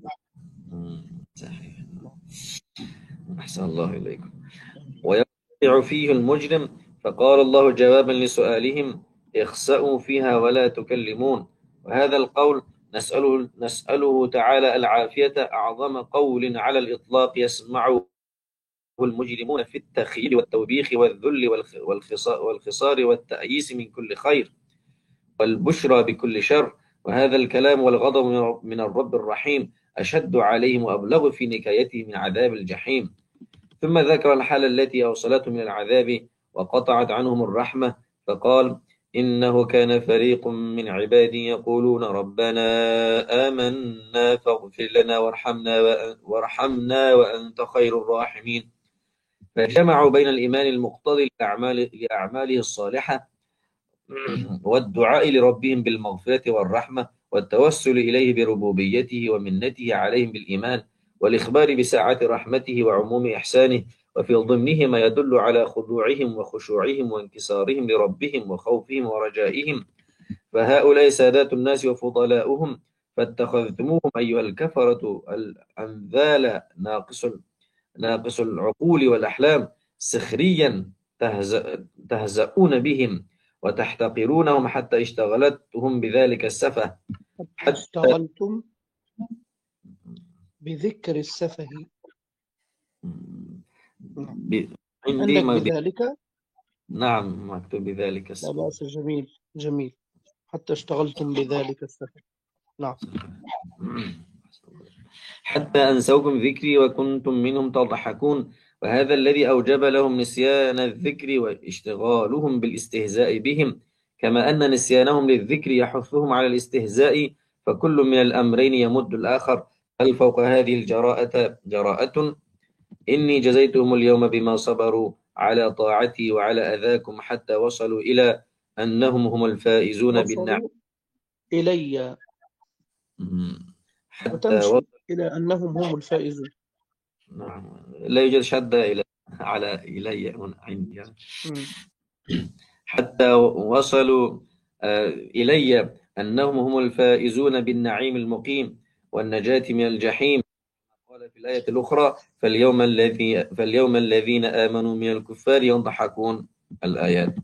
صحيح. أحسن الله إليكم. ويرتدع فيه المجرم فقال الله جوابا لسؤالهم: اخسأوا فيها ولا تكلمون. وهذا القول نسأله, نسأله تعالى العافية. أعظم قول على الإطلاق يسمعه المجرمون في التخيل والتوبيخ والذل والخصار والتأييس من كل خير والبشرى بكل شر. وهذا الكلام والغضب من الرب الرحيم أشد عليهم وأبلغ في نكايته من عذاب الجحيم. ثم ذكر الحالة التي أوصلتهم من العذاب وقطعت عنهم الرحمة، فقال: إنه كان فريق من عبادي يقولون ربنا آمنا فاغفر لنا وارحمنا وارحمنا وأنت خير الراحمين. فجمعوا بين الإيمان المقتضي لأعماله الصالحة والدعاء لربهم بالمغفرة والرحمة والتوسل إليه بربوبيته ومنته عليهم بالإيمان والإخبار بسعة رحمته وعموم إحسانه، وفي ضمنه ما يدل على خضوعهم وخشوعهم وانكسارهم لربهم وخوفهم ورجائهم. فهؤلاء سادات الناس وفضلاؤهم، فاتخذتموهم أيها الكفرة الأنذال ناقص ناقص العقول والأحلام سخريا تهزؤون بهم وتحتقرونهم حتى اشتغلتهم بذلك السفه. حتى اشتغلتم بذكر السفه. ب... عندك عندي بذلك؟ نعم مكتوب بذلك لا السفه. بأس، جميل جميل. حتى اشتغلتم بذلك السفه. نعم. حتى أنسوكم ذكري وكنتم منهم تضحكون. وهذا الذي أوجب لهم نسيان الذكر واشتغالهم بالاستهزاء بهم، كما أن نسيانهم للذكر يحثهم على الاستهزاء، فكل من الأمرين يمد الآخر. هل فوق هذه الجراءة جراءة؟ إني جزيتهم اليوم بما صبروا على طاعتي وعلى أذاكم حتى وصلوا إلى أنهم هم الفائزون بالنعم. إلي حتى وتمشي إلى أنهم هم الفائزون. نعم، لا يوجد شد إلى على إلي هنا عندي. حتى وصلوا إلي أنهم هم الفائزون بالنعيم المقيم والنجاة من الجحيم. قال في الآية الأخرى: فاليوم الذي فاليوم الذين آمنوا من الكفار يضحكون. الآيات.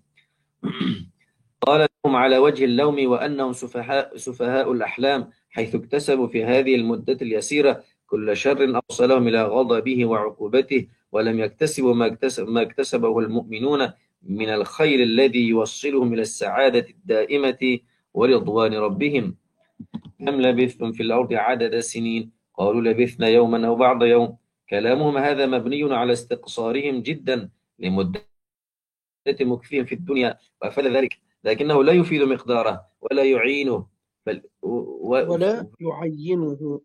قال لهم على وجه اللوم وأنهم سفهاء سفهاء الأحلام، حيث اكتسبوا في هذه المدة اليسيرة كل شر أوصلهم إلى غضبه وعقوبته، ولم يكتسبوا ما اكتسب ما اكتسبه المؤمنون من الخير الذي يوصلهم إلى السعادة الدائمة ورضوان ربهم. كم لبثتم في الأرض عدد السنين؟ قالوا لبثنا يوما أو بعض يوم. كلامهم هذا مبني على استقصارهم جدا لمدة مكثهم في الدنيا وأفاد ذلك، لكنه لا يفيد مقداره ولا يعينه بل و... ولا يعينه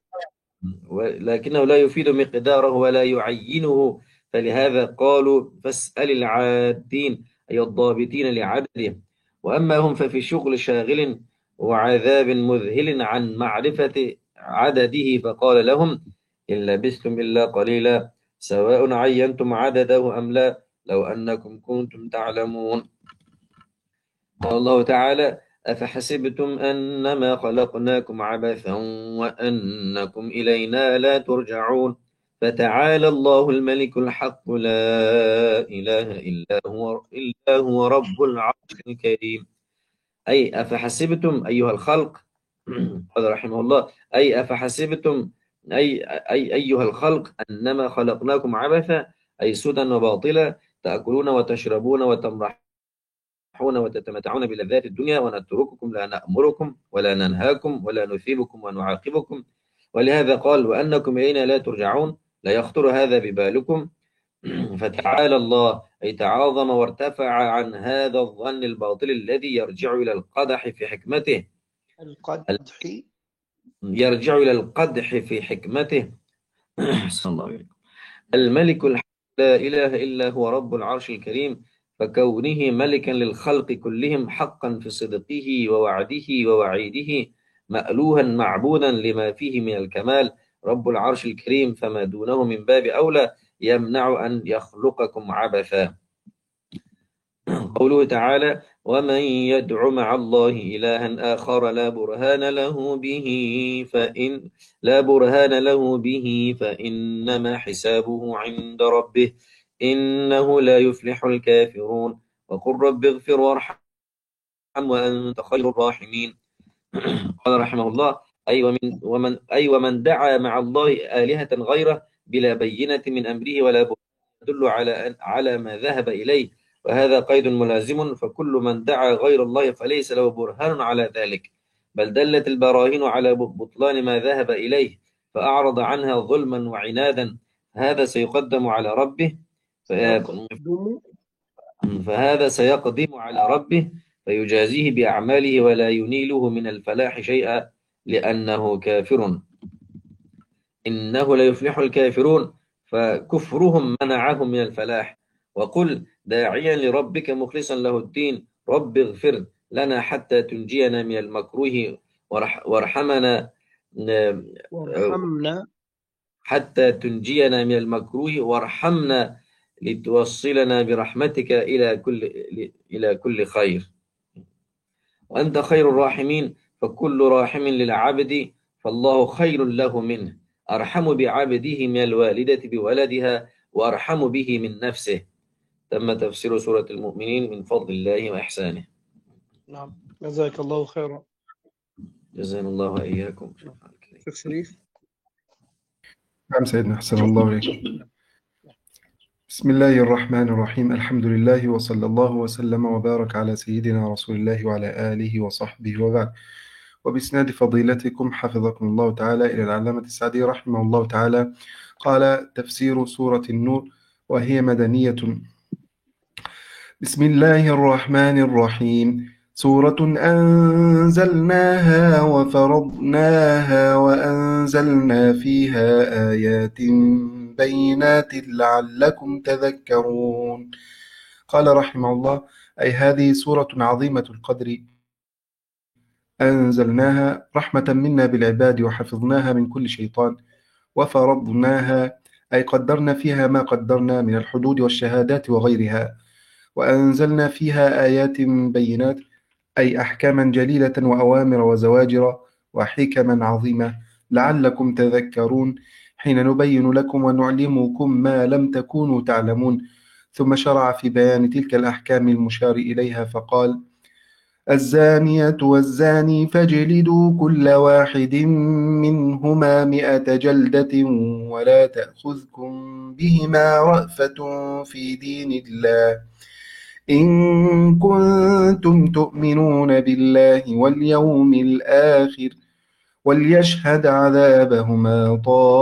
لكنه لا يفيد مقداره ولا يعينه. فلهذا قالوا: فاسأل العادين، أي الضابطين لعدده. وأما هم ففي شغل شاغل وعذاب مذهل عن معرفة عدده، فقال لهم: إن لبثتم إلا قليلا، سواء عينتم عدده أم لا، لو أنكم كنتم تعلمون. قال الله تعالى: أفحسبتم أنما خلقناكم عبثا وأنكم إلينا لا ترجعون. فتعالى الله الملك الحق لا إله إلا هو إلا هو رب العرش الكريم. أي أفحسبتم أيها الخلق قال رحمه الله: أي أفحسبتم أي, أي أيها الخلق أنما خلقناكم عبثا، أي سدى وباطلا، تأكلون وتشربون وتمرحون وتتمتعون بلذات الدنيا، ونترككم لا نأمركم ولا ننهاكم ولا نثيبكم ونعاقبكم. ولهذا قال: وأنكم إلينا لا ترجعون. لا يخطر هذا ببالكم. فتعالى الله، أي تعاظم وارتفع عن هذا الظن الباطل الذي يرجع إلى القدح في حكمته القدح يرجع إلى القدح في حكمته الملك الحق لا إله إلا هو رب العرش الكريم، فكونه ملكا للخلق كلهم حقا في صدقه ووعده ووعيده، مألوها معبودا لما فيه من الكمال رب العرش الكريم، فما دونه من باب أولى يمنع أن يخلقكم عبثا. قوله تعالى: ومن يدع مع الله إلها آخر لا برهان له به فإن لا برهان له به فإنما حسابه عند ربه إنه لا يفلح الكافرون. وقل رب اغفر وارحم وأنت خير الراحمين. قال رحمه الله: أي ومن ومن أي ومن دعا مع الله آلهة غيره بلا بينة من أمره ولا برهان يدل على على ما ذهب إليه، وهذا قيد ملازم، فكل من دعا غير الله فليس له برهان على ذلك، بل دلت البراهين على بطلان ما ذهب إليه فأعرض عنها ظلما وعنادا، هذا سيقدم على ربه سيقدم فهذا سيقدم على ربه فيجازيه بأعماله ولا ينيله من الفلاح شيئا لأنه كافر. إنه لا يفلح الكافرون، فكفرهم منعهم من الفلاح. وقل داعيا لربك مخلصا له الدين رب اغفر لنا حتى تنجينا من المكروه وارحمنا وارحمنا حتى تنجينا من المكروه وارحمنا لتوصلنا برحمتك إلى كل إلى كل خير، وأنت خير الراحمين، فكل راحم للعبد فالله خير له منه، أرحم بعبده من الوالدة بولدها وأرحم به من نفسه. تم تفسير سورة المؤمنين من فضل الله وإحسانه. نعم، جزاك الله خيرا. جزانا الله وإياكم. شيخ شريف. نعم سيدنا، أحسن الله إليكم. بسم الله الرحمن الرحيم، الحمد لله وصلى الله وسلم وبارك على سيدنا رسول الله وعلى آله وصحبه وبعد. وبإسناد فضيلتكم حفظكم الله تعالى إلى العلامة السعدي رحمه الله تعالى قال: تفسير سورة النور وهي مدنية. بسم الله الرحمن الرحيم. سورة أنزلناها وفرضناها وأنزلنا فيها آيات بينات لعلكم تذكرون. قال رحمه الله: أي هذه سورة عظيمة القدر أنزلناها رحمة منا بالعباد وحفظناها من كل شيطان، وفرضناها أي قدرنا فيها ما قدرنا من الحدود والشهادات وغيرها، وأنزلنا فيها آيات بينات أي أحكاما جليلة وأوامر وزواجر وحكما عظيمة لعلكم تذكرون، حين نبين لكم ونعلمكم ما لم تكونوا تعلمون. ثم شرع في بيان تلك الأحكام المشار إليها فقال: الزانية والزاني فاجلدوا كل واحد منهما مئة جلدة ولا تأخذكم بهما رأفة في دين الله إن كنتم تؤمنون بالله واليوم الآخر وليشهد عذابهما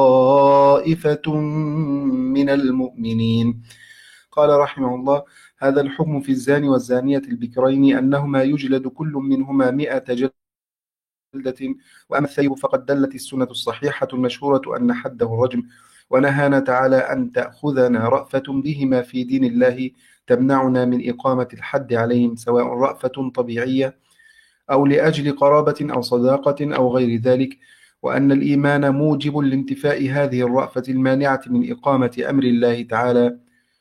طائفة من المؤمنين. قال رحمه الله: هذا الحكم في الزاني والزانية البكرين أنهما يجلد كل منهما مئة جلدة، وأما الثيب فقد دلت السنة الصحيحة المشهورة أن حده الرجم، ونهانا تعالى أن تأخذنا رأفة بهما في دين الله تمنعنا من إقامة الحد عليهم، سواء رأفة طبيعية أو لأجل قرابة أو صداقة أو غير ذلك، وأن الإيمان موجب لانتفاء هذه الرأفة المانعة من إقامة أمر الله تعالى،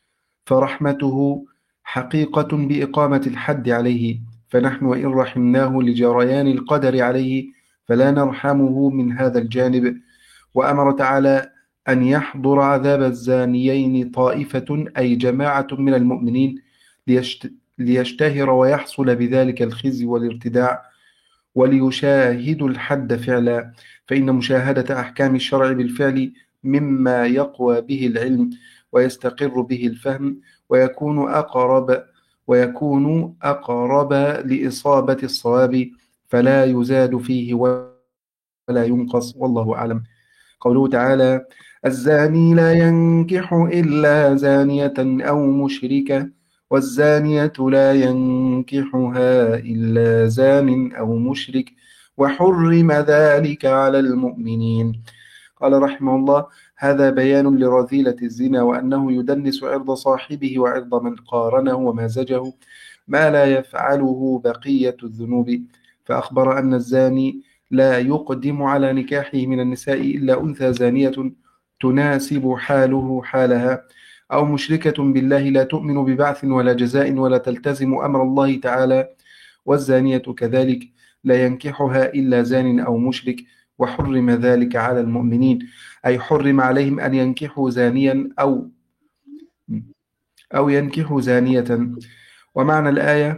فرحمته حقيقة بإقامة الحد عليه، فنحن وإن رحمناه لجريان القدر عليه فلا نرحمه من هذا الجانب. وأمر تعالى أن يحضر عذاب الزانيين طائفة أي جماعة من المؤمنين ليشت... ليشتهر ويحصل بذلك الخزي والارتداع، وليشاهدوا الحد فعلا، فإن مشاهدة أحكام الشرع بالفعل مما يقوى به العلم ويستقر به الفهم ويكون أقرب ويكون أقرب لإصابة الصواب، فلا يزاد فيه ولا ينقص، والله أعلم. قوله تعالى: الزاني لا ينكح إلا زانية أو مشركة والزانية لا ينكحها إلا زان أو مشرك وحرم ذلك على المؤمنين. قال رحمه الله: هذا بيان لرذيلة الزنا وأنه يدنس عرض صاحبه وعرض من قارنه ومازجه ما لا يفعله بقية الذنوب، فأخبر أن الزاني لا يقدم على نكاحه من النساء إلا أنثى زانية تناسب حاله حالها، أو مشركة بالله لا تؤمن ببعث ولا جزاء ولا تلتزم أمر الله تعالى، والزانية كذلك لا ينكحها إلا زان أو مشرك، وحرم ذلك على المؤمنين، أي حرم عليهم أن ينكحوا زانيا أو أو ينكحوا زانية. ومعنى الآية: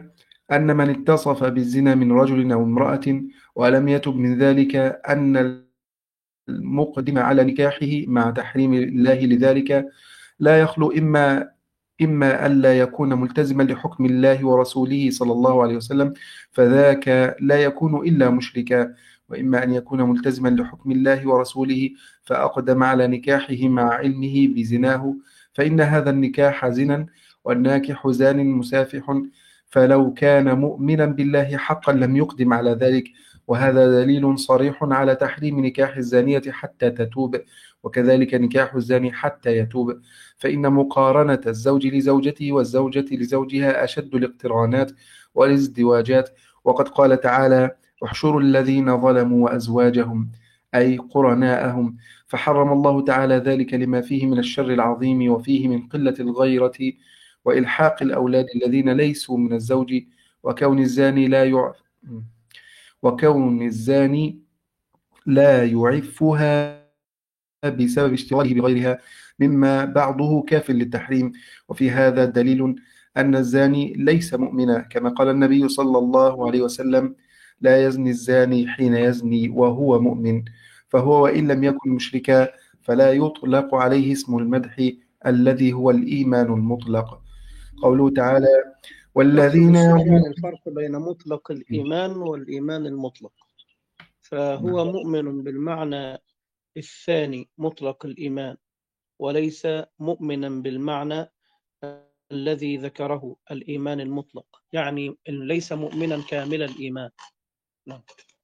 أن من اتصف بالزنا من رجل أو امرأة ولم يتب من ذلك أن المقدم على نكاحه مع تحريم الله لذلك لا يخلو إما إما ألا يكون ملتزما لحكم الله ورسوله صلى الله عليه وسلم فذاك لا يكون إلا مشركا، وإما أن يكون ملتزما لحكم الله ورسوله فأقدم على نكاحه مع علمه بزناه فإن هذا النكاح زنا والناكح زان مسافح، فلو كان مؤمنا بالله حقا لم يقدم على ذلك، وهذا دليل صريح على تحريم نكاح الزانية حتى تتوب، وكذلك نكاح الزاني حتى يتوب، فإن مقارنة الزوج لزوجته والزوجة لزوجها أشد الاقترانات والازدواجات، وقد قال تعالى: احشروا الذين ظلموا وأزواجهم أي قرناءهم، فحرم الله تعالى ذلك لما فيه من الشر العظيم وفيه من قلة الغيرة وإلحاق الأولاد الذين ليسوا من الزوج، وكون الزاني لا يعف وكون الزاني لا يعفها بسبب اشتغاله بغيرها مما بعضه كاف للتحريم، وفي هذا دليل أن الزاني ليس مؤمنا، كما قال النبي صلى الله عليه وسلم: لا يزني الزاني حين يزني وهو مؤمن، فهو وإن لم يكن مشركا فلا يطلق عليه اسم المدح الذي هو الإيمان المطلق. قوله تعالى: والذين يعني الفرق بين مطلق الإيمان والإيمان المطلق، فهو مؤمن بالمعنى الثاني مطلق الإيمان، وليس مؤمنا بالمعنى الذي ذكره الإيمان المطلق، يعني ليس مؤمنا كامل الإيمان. نعم.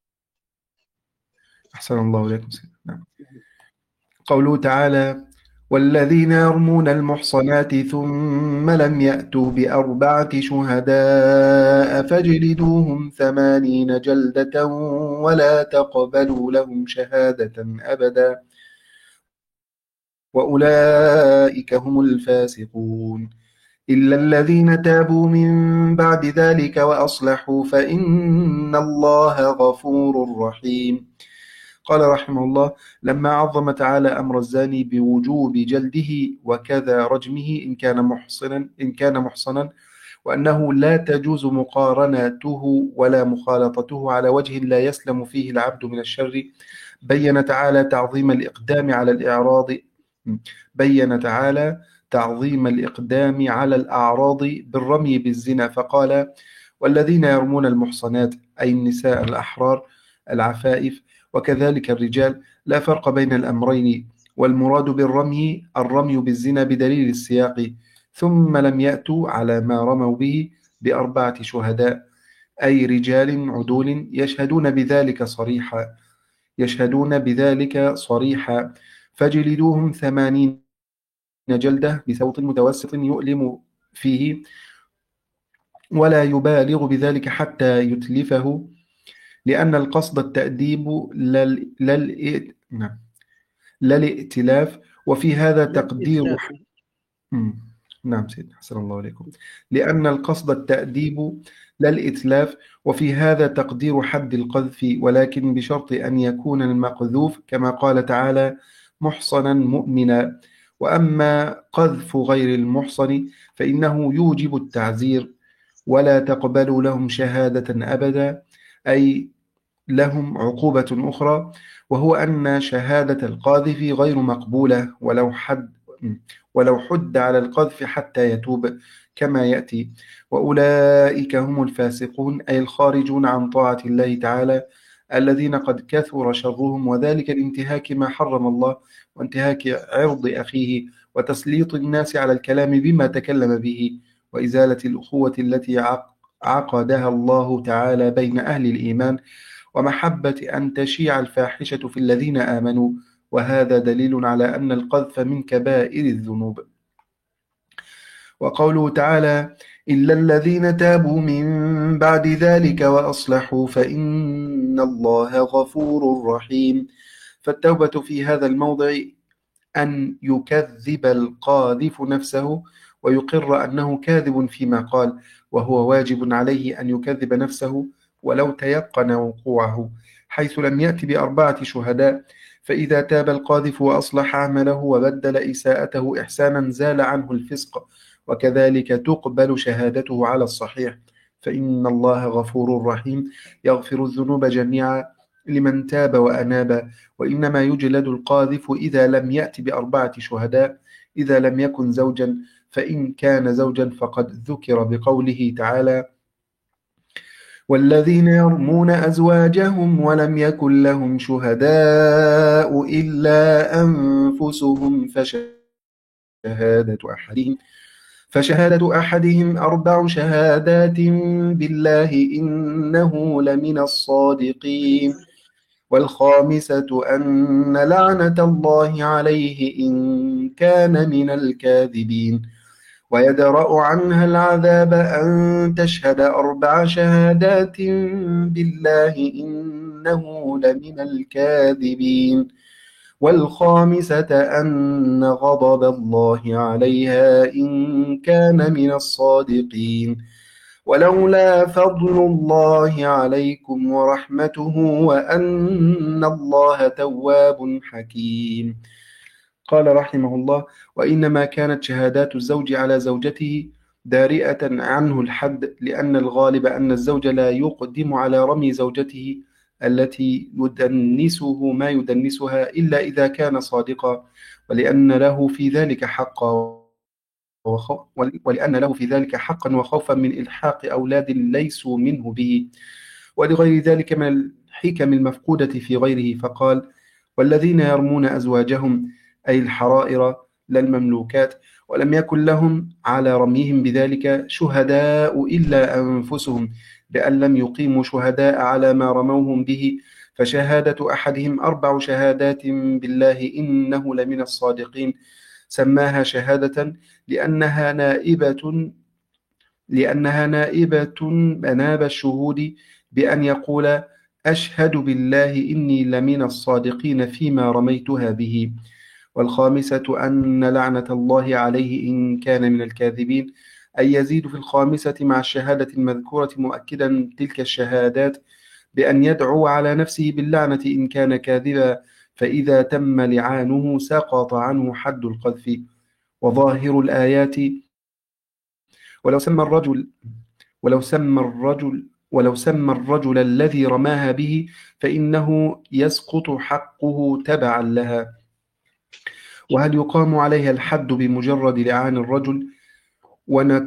أحسن الله إليكم. نعم. قوله تعالى: والذين يرمون المحصنات ثم لم يأتوا بأربعة شهداء فاجلدوهم ثمانين جلدة ولا تقبلوا لهم شهادة أبدا وأولئك هم الفاسقون إلا الذين تابوا من بعد ذلك وأصلحوا فإن الله غفور رحيم. قال رحمه الله: لما عظم تعالى أمر الزاني بوجوب جلده وكذا رجمه إن كان محصنا إن كان محصنا وأنه لا تجوز مقارنته ولا مخالطته على وجه لا يسلم فيه العبد من الشر، بين تعالى تعظيم الإقدام على الإعراض بين تعالى تعظيم الإقدام على الأعراض بالرمي بالزنا، فقال: والذين يرمون المحصنات أي النساء الأحرار العفائف وكذلك الرجال، لا فرق بين الأمرين، والمراد بالرمي الرمي بالزنا بدليل السياق، ثم لم يأتوا على ما رموا به بأربعة شهداء أي رجال عدول يشهدون بذلك صريحا يشهدون بذلك صريحا فجلدوهم ثمانين جلدة بصوت متوسط يؤلم فيه ولا يبالغ بذلك حتى يتلفه، لأن القصد التأديب لل... لل... نعم للائتلاف، وفي هذا تقدير نعم سيدنا حسن الله عليكم لأن القصد التأديب للإتلاف، وفي هذا تقدير حد القذف، ولكن بشرط أن يكون المقذوف كما قال تعالى: محصنا مؤمنا. وأما قذف غير المحصن فإنه يوجب التعزير، ولا تقبل لهم شهادة أبدا أي لهم عقوبة أخرى، وهو أن شهادة القاذف غير مقبولة ولو حد ولو حد على القذف حتى يتوب كما يأتي. وأولئك هم الفاسقون أي الخارجون عن طاعة الله تعالى الذين قد كثر شرهم، وذلك لانتهاك ما حرم الله وانتهاك عرض أخيه وتسليط الناس على الكلام بما تكلم به وإزالة الأخوة التي عقدها الله تعالى بين أهل الإيمان، ومحبة أن تشيع الفاحشة في الذين آمنوا، وهذا دليل على أن القذف من كبائر الذنوب. وقوله تعالى: إلا الذين تابوا من بعد ذلك وأصلحوا فإن الله غفور رحيم. فالتوبة في هذا الموضع أن يكذب القاذف نفسه ويقر أنه كاذب فيما قال، وهو واجب عليه أن يكذب نفسه ولو تيقن وقوعه، حيث لم يأت بأربعة شهداء، فإذا تاب القاذف وأصلح عمله وبدل إساءته إحسانا زال عنه الفسق، وكذلك تقبل شهادته على الصحيح، فإن الله غفور رحيم يغفر الذنوب جميعا لمن تاب وأناب. وإنما يجلد القاذف إذا لم يأت بأربعة شهداء إذا لم يكن زوجا، فإن كان زوجا فقد ذكر بقوله تعالى: والذين يرمون أزواجهم ولم يكن لهم شهداء إلا أنفسهم فشهادة أحدهم فشهادة أحدهم أربع شهادات بالله إنه لمن الصادقين، والخامسة أن لعنة الله عليه إن كان من الكاذبين، ويدرأ عنها العذاب أن تشهد أربع شهادات بالله إنه لمن الكاذبين، والخامسة أن غضب الله عليها إن كان من الصادقين، ولولا فضل الله عليكم ورحمته وأن الله تواب حكيم. قال رحمه الله: وإنما كانت شهادات الزوج على زوجته دارئة عنه الحد، لأن الغالب أن الزوج لا يقدم على رمي زوجته التي يدنسه ما يدنسها إلا إذا كان صادقا، ولأن له في ذلك حقا وخو... ولأن له في ذلك حقا وخوفا من إلحاق أولاد ليسوا منه به، ولغير ذلك من الحكم المفقودة في غيره. فقال: والذين يرمون أزواجهم أي الحرائر لا المملوكات، ولم يكن لهم على رميهم بذلك شهداء إلا أنفسهم، بأن لم يقيموا شهداء على ما رموهم به، فشهادة أحدهم أربع شهادات بالله إنه لمن الصادقين. سماها شهادة لأنها نائبة لأنها نائبة مناب الشهود، بأن يقول: أشهد بالله إني لمن الصادقين فيما رميتها به. والخامسة أن لعنة الله عليه إن كان من الكاذبين، أي يزيد في الخامسة مع الشهادة المذكورة مؤكدا تلك الشهادات بأن يدعو على نفسه باللعنة إن كان كاذبا، فإذا تم لعانه سقط عنه حد القذف. وظاهر الآيات: ولو سمى الرجل ولو سمى الرجل ولو سمى الرجل الذي رماها به فإنه يسقط حقه تبعا لها. وهل يقام عليها الحد بمجرد لعان الرجل ونك...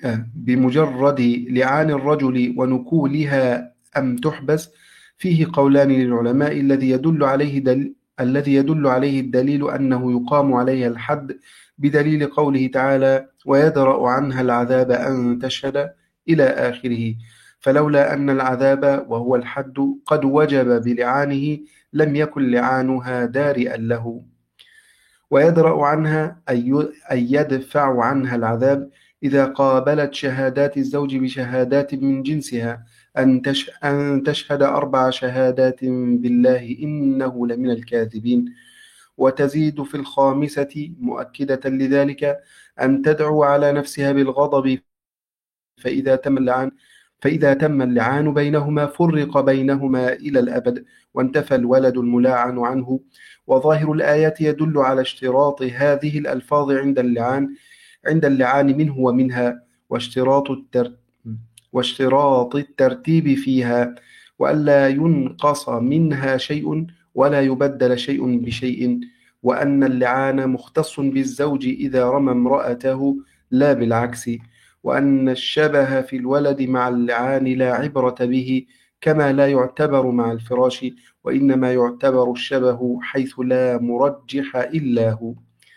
بمجرد لعان الرجل ونكولها أم تحبس؟ فيه قولان للعلماء. الذي يدل عليه دل... الذي يدل عليه الدليل أنه يقام عليها الحد بدليل قوله تعالى: ويدرأ عنها العذاب أن تشهد إلى آخره. فلولا أن العذاب وهو الحد قد وجب بلعانه لم يكن لعانها دارئا له. ويدرأ عنها أي يدفع عنها العذاب إذا قابلت شهادات الزوج بشهادات من جنسها، أن أن تشهد أربع شهادات بالله إنه لمن الكاذبين. وتزيد في الخامسة مؤكدة لذلك أن تدعو على نفسها بالغضب، فإذا تم اللعان فإذا تم اللعان بينهما فرق بينهما إلى الأبد، وانتفى الولد الملاعن عنه. وظاهر الآيات يدل على اشتراط هذه الألفاظ عند اللعان عند اللعان منه ومنها، واشتراط التر... واشتراط الترتيب فيها، وألا ينقص منها شيء ولا يبدل شيء بشيء، وأن اللعان مختص بالزوج إذا رمى امرأته لا بالعكس، وأن الشبه في الولد مع اللعان لا عبرة به، كما لا يعتبر مع الفراش، وإنما يعتبر الشبه حيث لا مرجح إلا هو.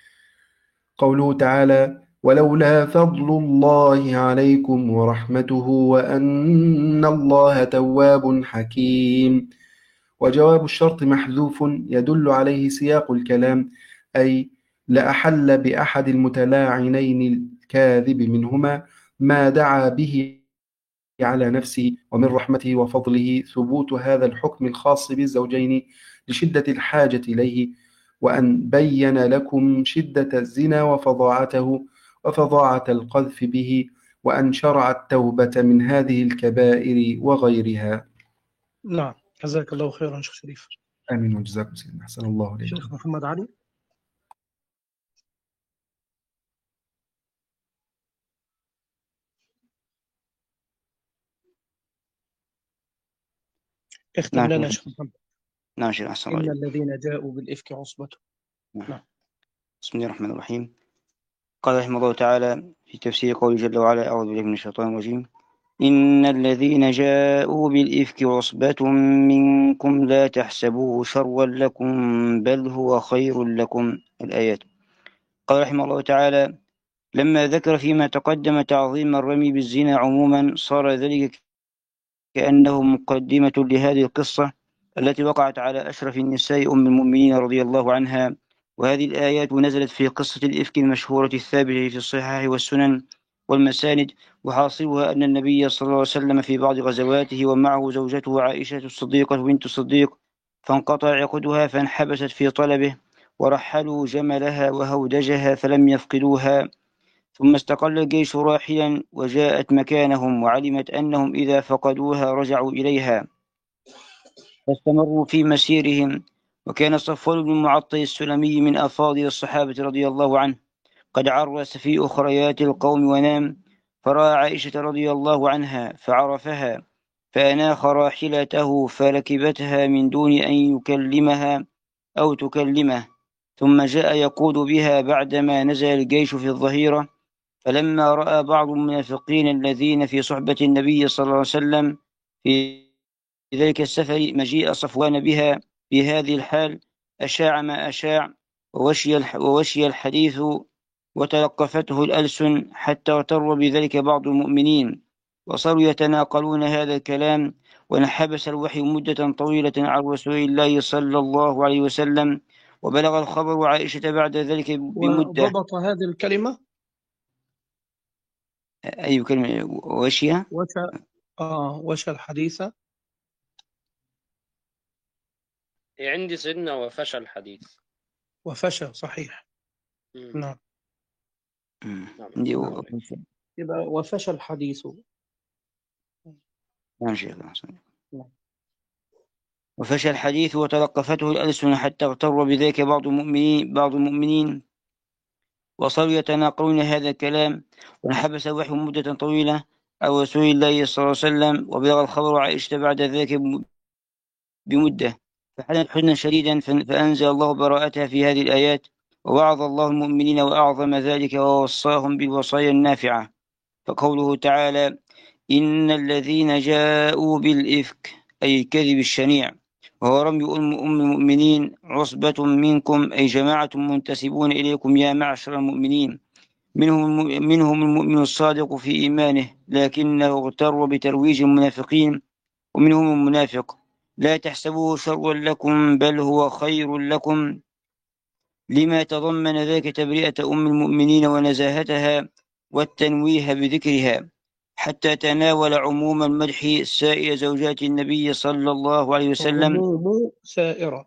قوله تعالى: ولولا فضل الله عليكم ورحمته وأن الله تواب حكيم. وجواب الشرط محذوف يدل عليه سياق الكلام، أي لأحل بأحد المتلاعنين الكاذب منهما ما دعا به على نفسه، ومن رحمته وفضله ثبوت هذا الحكم الخاص بالزوجين لشدة الحاجة إليه، وأن بين لكم شدة الزنا وفظاعته وفظاعة القذف به، وأن شرع التوبة من هذه الكبائر وغيرها. نعم، جزاك الله خيرا شيخ شريف. آمين وجزاكم سيدنا، أحسن الله إليكم. شيخ محمد علي. اختم نعم لنا شيخ محمد. نعم شيخ، أحسن الله إن عليك. الذين جاءوا بالإفك عصبة. نعم. نعم. بسم الله الرحمن الرحيم. قال رحمه الله تعالى في تفسير قوله جل وعلا: أعوذ بالله من الشيطان الرجيم: إن الذين جاءوا بالإفك عصبة منكم لا تحسبوه شرا لكم بل هو خير لكم. الآيات. قال رحمه الله تعالى: لما ذكر فيما تقدم تعظيم الرمي بالزنا عموما، صار ذلك كأنه مقدمة لهذه القصة التي وقعت على أشرف النساء أم المؤمنين رضي الله عنها. وهذه الآيات نزلت في قصة الإفك المشهورة الثابتة في الصحاح والسنن والمساند، وحاصلها أن النبي صلى الله عليه وسلم في بعض غزواته ومعه زوجته عائشة الصديقة بنت الصديق فانقطع عقدها فانحبست في طلبه، ورحلوا جملها وهودجها فلم يفقدوها، ثم استقل الجيش راحلا وجاءت مكانهم، وعلمت أنهم إذا فقدوها رجعوا إليها، فاستمروا في مسيرهم. وكان صفوان بن معطل السلمي من أفاضل الصحابة رضي الله عنه قد عرس في أخريات القوم ونام، فرأى عائشة رضي الله عنها فعرفها، فأناخ راحلته فركبتها من دون أن يكلمها أو تكلمه، ثم جاء يقود بها بعدما نزل الجيش في الظهيرة. فلما رأى بعض المنافقين الذين في صحبة النبي صلى الله عليه وسلم في ذلك السفر مجيء صفوان بها في هذه الحال، أشاع ما أشاع ووشي ووشي الحديث وتلقفته الألسن، حتى اغتر بذلك بعض المؤمنين وصاروا يتناقلون هذا الكلام، وانحبس الوحي مدة طويلة عن رسول الله صلى الله عليه وسلم. وبلغ الخبر عائشة بعد ذلك بمدة. وضبط هذه الكلمة. أي كلمة؟ وشيا وشى آه وشى الحديث. عندي سنة وفشل الحديث. وفشى صحيح. مم. نعم. نعم. دي نعم. يبقى وفشى الحديث. نعم شيخ. نعم. وفشى الحديث وتلقفته الألسن، حتى اغتر بذلك بعض المؤمنين بعض المؤمنين وصاروا يتناقلون هذا الكلام، وانحبس الوحي مدة طويلة عن رسول الله صلى الله عليه وسلم. وبلغ الخبر عائشة بعد ذلك بمدة، فحزنت حزنا شديدا، فأنزل الله براءتها في هذه الآيات: ووعظ الله المؤمنين وأعظم ذلك ووصاهم بالوصايا النافعة. فقوله تعالى: إن الذين جاءوا بالإفك، أي الكذب الشنيع، وهو رمي أم المؤمنين، عصبة منكم، أي جماعة منتسبون إليكم يا معشر المؤمنين، منهم منهم المؤمن الصادق في إيمانه لكنه اغتر بترويج المنافقين، ومنهم المنافق. لا تحسبوه شرا لكم بل هو خير لكم، لما تضمن ذلك تبرئة أم المؤمنين ونزاهتها والتنويه بذكرها، حتى تناول عموم المدح سائر زوجات النبي صلى الله عليه وسلم. عموم سائرة.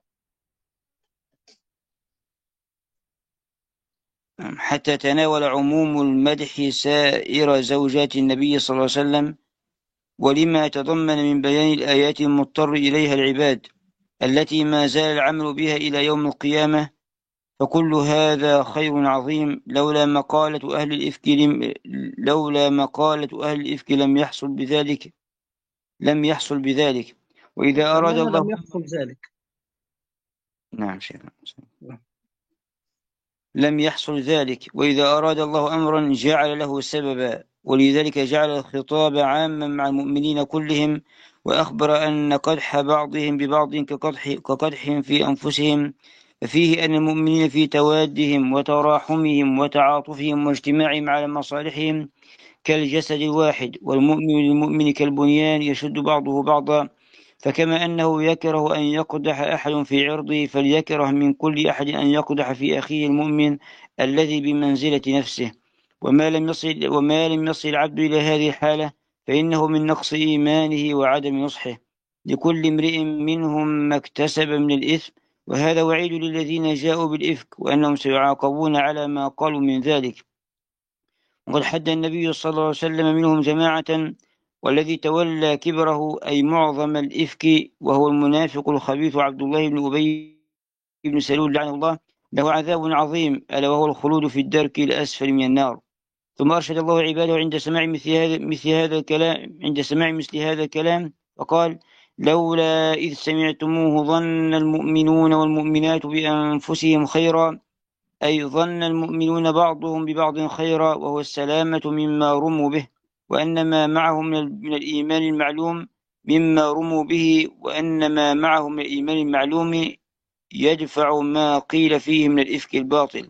حتى تناول عموم المدح سائر زوجات النبي صلى الله عليه وسلم، ولما تضمن من بيان الآيات المضطر إليها العباد التي ما زال العمل بها إلى يوم القيامة. فكل هذا خير عظيم، لولا مقالة أهل الإفك لم لولا مقالة أهل الإفك لم يحصل بذلك لم يحصل بذلك وإذا أراد الله لم يحصل ذلك. نعم شيخ. لم يحصل ذلك وإذا أراد الله أمرا جعل له سببا، ولذلك جعل الخطاب عاما مع المؤمنين كلهم، وأخبر أن قدح بعضهم ببعض كقدح, كقدح في أنفسهم، ففيه أن المؤمنين في توادهم وتراحمهم وتعاطفهم واجتماعهم على مصالحهم كالجسد الواحد، والمؤمن للمؤمن كالبنيان يشد بعضه بعضا. فكما أنه يكره أن يقدح أحد في عرضه، فليكره من كل أحد أن يقدح في أخيه المؤمن الذي بمنزلة نفسه. وما لم يصل وما لم يصل العبد إلى هذه الحالة فإنه من نقص إيمانه وعدم نصحه. لكل امرئ منهم ما اكتسب من الإثم، وهذا وعيد للذين جاءوا بالإفك، وأنهم سيعاقبون على ما قالوا من ذلك. وقد حد النبي صلى الله عليه وسلم منهم جماعة، والذي تولى كبره أي معظم الإفك وهو المنافق الخبيث عبد الله بن أبي بن سلول لعنه الله، له عذاب عظيم، ألا وهو الخلود في الدرك الأسفل من النار. ثم أرشد الله عباده عند سماع مثل هذا مثل هذا الكلام عند سماع مثل هذا الكلام فقال: لولا إذ سمعتموه ظن المؤمنون والمؤمنات بأنفسهم خيرا، أي ظن المؤمنون بعضهم ببعض خيرا، وهو السلامة مما رموا به، وأن ما معهم من الإيمان المعلوم مما رموا به، وأن ما معهم من الإيمان المعلوم يدفع ما قيل فيه من الإفك الباطل.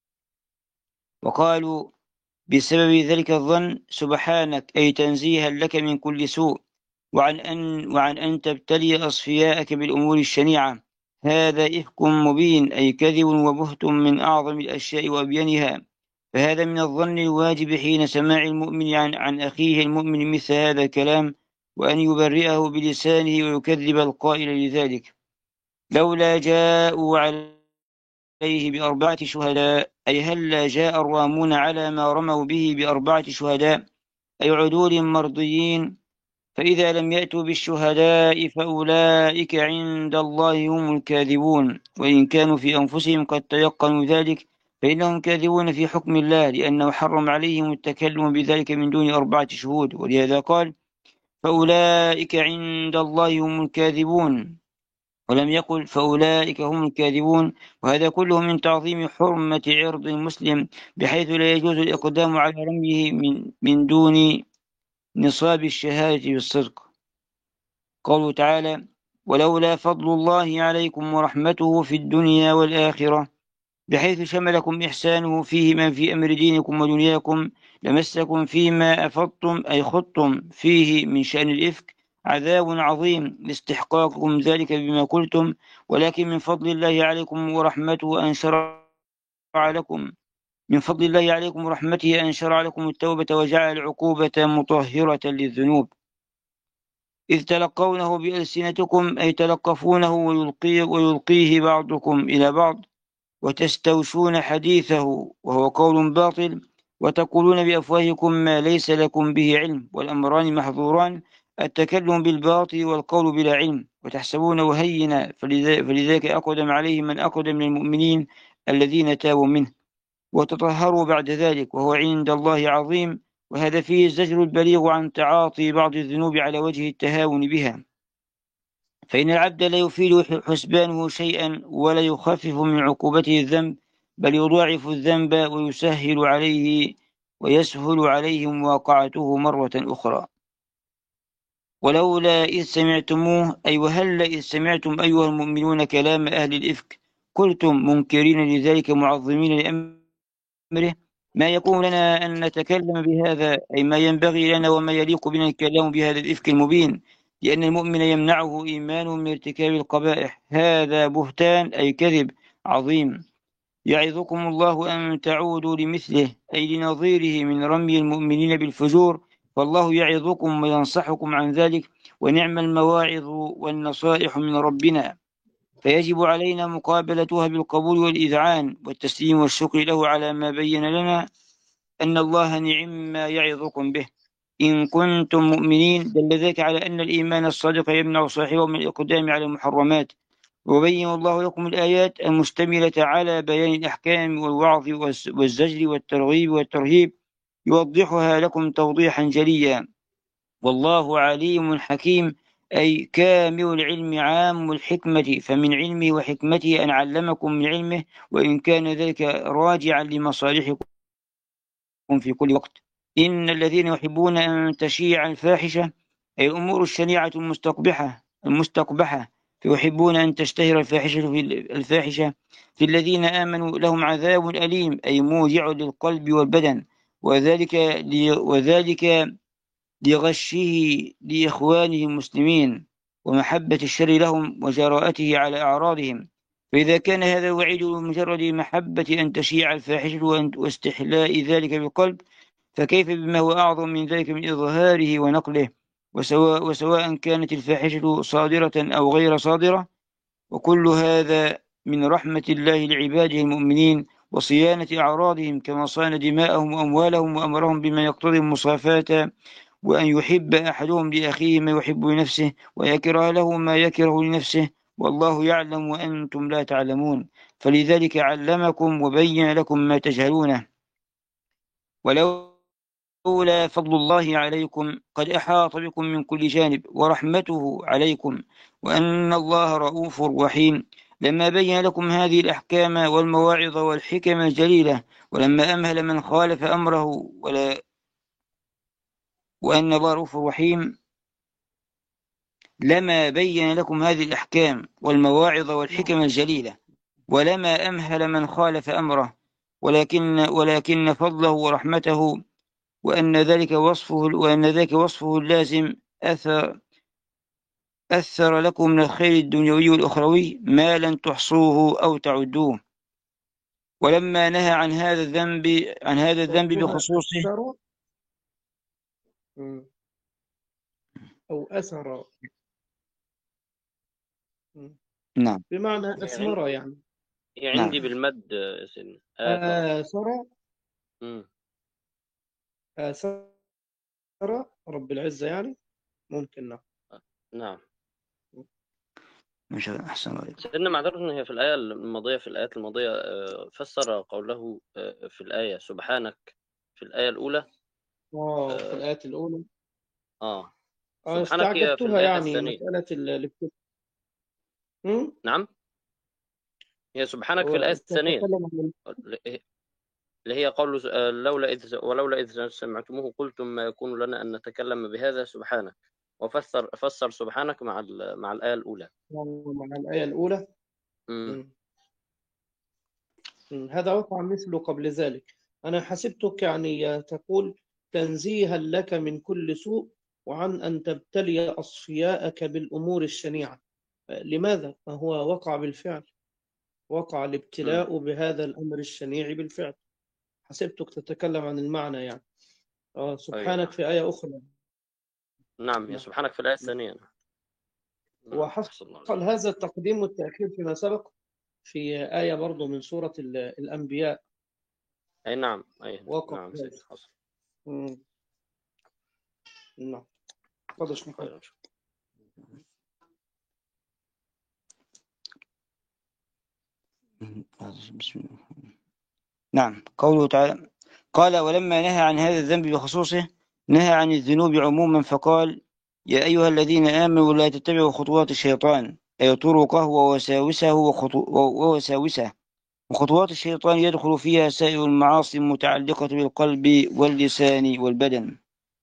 وقالوا بسبب ذلك الظن سبحانك، أي تنزيها لك من كل سوء، وعن أن, وعن أن تبتلي أصفياءك بالأمور الشنيعة. هذا إفك مبين، أي كذب وبهت من أعظم الأشياء وأبينها. فهذا من الظن الواجب حين سماع المؤمن عن, عن أخيه المؤمن مثل هذا الكلام، وأن يبرئه بلسانه ويكذب القائل لذلك. لولا جاءوا عليه بأربعة شهداء، أي هلا جاء الرامون على ما رموا به بأربعة شهداء، أي عدول مرضيين. فإذا لم يأتوا بالشهداء فأولئك عند الله هم الكاذبون، وإن كانوا في أنفسهم قد تيقنوا ذلك فإنهم كاذبون في حكم الله، لأنه حرم عليهم التكلم بذلك من دون أربعة شهود. ولهذا قال فأولئك عند الله هم الكاذبون، ولم يقل فأولئك هم الكاذبون. وهذا كله من تعظيم حرمة عرض المسلم، بحيث لا يجوز الإقدام على رميه من, من دون نصاب الشهادة بالصدق. قوله تعالى ولولا فضل الله عليكم ورحمته في الدنيا والآخرة، بحيث شملكم إحسانه فيهما في أمر دينكم ودنياكم لمسكم فيما أفضتم أي خضتم فيه من شأن الإفك عذاب عظيم لاستحقاقكم ذلك بما قلتم، ولكن من فضل الله عليكم ورحمته أن شرع لكم من فضل الله عليكم ورحمته أن شرع لكم التوبة وجعل العقوبة مطهرة للذنوب. إذ تلقونه بألسنتكم أي تلقفونه ويلقيه, ويلقيه بعضكم إلى بعض، وتستوشون حديثه وهو قول باطل، وتقولون بأفواهكم ما ليس لكم به علم، والأمران محظوران، التكلم بالباطل والقول بلا علم، وتحسبونه هينا، فلذلك أقدم عليه من أقدم من المؤمنين الذين تابوا منه وتطهروا بعد ذلك، وهو عند الله عظيم. وهذا فيه الزجر البليغ عن تعاطي بعض الذنوب على وجه التهاون بها، فإن العبد لا يفيد حسبانه شيئا ولا يخفف من عقوبته الذنب، بل يضاعف الذنب ويسهل عليه ويسهل عليه مواقعته مرة أخرى. ولولا إذ سمعتموه أي وهل إذ سمعتم أيها المؤمنون كلام أهل الإفك قلتم منكرين لذلك معظمين لأمره، ما يكون لنا أن نتكلم بهذا، أي ما ينبغي لنا وما يليق بنا الكلام بهذا الإفك المبين، لأن المؤمن يمنعه إيمانه من ارتكاب القبائح. هذا بهتان أي كذب عظيم. يعظكم الله أن تعودوا لمثله أي لنظيره من رمي المؤمنين بالفجور، فالله يعظكم وينصحكم عن ذلك، ونعم المواعظ والنصائح من ربنا، فيجب علينا مقابلتها بالقبول والإذعان والتسليم والشكر له على ما بين لنا أن الله نعم ما يعظكم به إن كنتم مؤمنين. دل ذلك على أن الإيمان الصادق يمنع صاحبه من الإقدام على المحرمات. وبين الله لكم الآيات المشتملة على بيان الأحكام والوعظ والزجر والترغيب والترهيب، يوضحها لكم توضيحا جليا. والله عليم حكيم أي كامل العلم عام الحكمة، فمن علمه وحكمته أن علمكم من علمه، وإن كان ذلك راجعا لمصالحكم في كل وقت. إن الذين يحبون أن تشيع الفاحشة أي الأمور الشنيعة المستقبحة المستقبحة فيحبون أن تشتهر الفاحشة في الفاحشة في الذين آمنوا لهم عذاب أليم أي موجع للقلب والبدن، وذلك لي وذلك لغشه لإخوانه المسلمين ومحبة الشر لهم وجراءته على أعراضهم. فإذا كان هذا الوعيد بمجرد محبة أن تشيع الفاحشة واستحلاء ذلك بالقلب، فكيف بما هو أعظم من ذلك من إظهاره ونقله، وسواء, وسواء كانت الفاحشة صادرة أو غير صادرة. وكل هذا من رحمة الله لعباده المؤمنين وصيانة أعراضهم، كما صان دماءهم وأموالهم وأمرهم بما يقتضي المصافاة، وأن يحب أحدهم لأخيه ما يحب لنفسه ويكره له ما يكره لنفسه، والله يعلم وأنتم لا تعلمون، فلذلك علمكم وبين لكم ما تجهلونه. ولو ولولا فضل الله عليكم قد أحاط بكم من كل جانب ورحمته عليكم وأن الله رؤوف رحيم لما بين لكم هذه الأحكام والمواعظ والحكم الجليلة ولما أمهل من خالف أمره ولا وأن الله رؤوف رحيم لما بين لكم هذه الأحكام والمواعظ والحكم الجليلة ولما أمهل من خالف أمره ولكن ولكن فضله ورحمته وأن ذلك وصفه وأن ذلك وصفه اللازم أثر أثر لكم من الخير الدنيوي والأخروي ما لن تحصوه أو تعدوه ولما نهى عن هذا الذنب عن هذا الذنب صوتها بخصوصه أثر مم. أو أثر مم. نعم بمعنى هي أثمر عندي يعني هي عندي نعم بالمد يا سيدنا آثر. آثر مم. آثر رب العزة يعني ممكن نعم نعم. ما شاء الله أحسن عليكم سيدنا معذرة إن هي في الآية الماضية في الآيات الماضية آه، فسر قوله آه، في الآية سبحانك في الآية الأولى آه في آه الآيات الأولى آه، آه سبحانك هي في استعجبتها الآية يعني الثانية. مسألة ال- الابتداء مم؟ نعم، هي سبحانك في الآية الثانية تتكلم عن اللي هي قول آه، لولا إذ ولولا إذ سمعتموه قلتم ما يكون لنا أن نتكلم بهذا سبحانك، وفسر فسر سبحانك مع ال- مع الآية الأولى. مع الآية الأولى مم. مم. مم. هذا وقع مثله قبل ذلك. أنا حسبتك يعني تقول تنزيها لك من كل سوء وعن أن تبتلي أصفياءك بالأمور الشنيعة. لماذا؟ ما هو وقع بالفعل، وقع مم. الابتلاء بهذا الأمر الشنيع بالفعل. حسبتك تتكلم عن المعنى يعني. آه أيوة سبحانك نعم. في آية أخرى. نعم، هي نعم. سبحانك في الآية الثانية. نعم، أحسن الله عليك. وحصل هذا التقديم والتأخير فيما سبق في آية برضو من سورة ال- الأنبياء. أي نعم، أي وقع نعم هذا. سيدي، حصل. مم. نعم. تفضل يا شيخ محمد. خير إن شاء بسم الله. نعم قوله تعالى قال ولما نهى عن هذا الذنب بخصوصه نهى عن الذنوب عموما فقال يا أيها الذين آمنوا لا تتبعوا خطوات الشيطان أي طرقه ووساوسه وخطو- ووساوسه وخطوات الشيطان يدخل فيها سائر المعاصي المتعلقة بالقلب واللسان والبدن.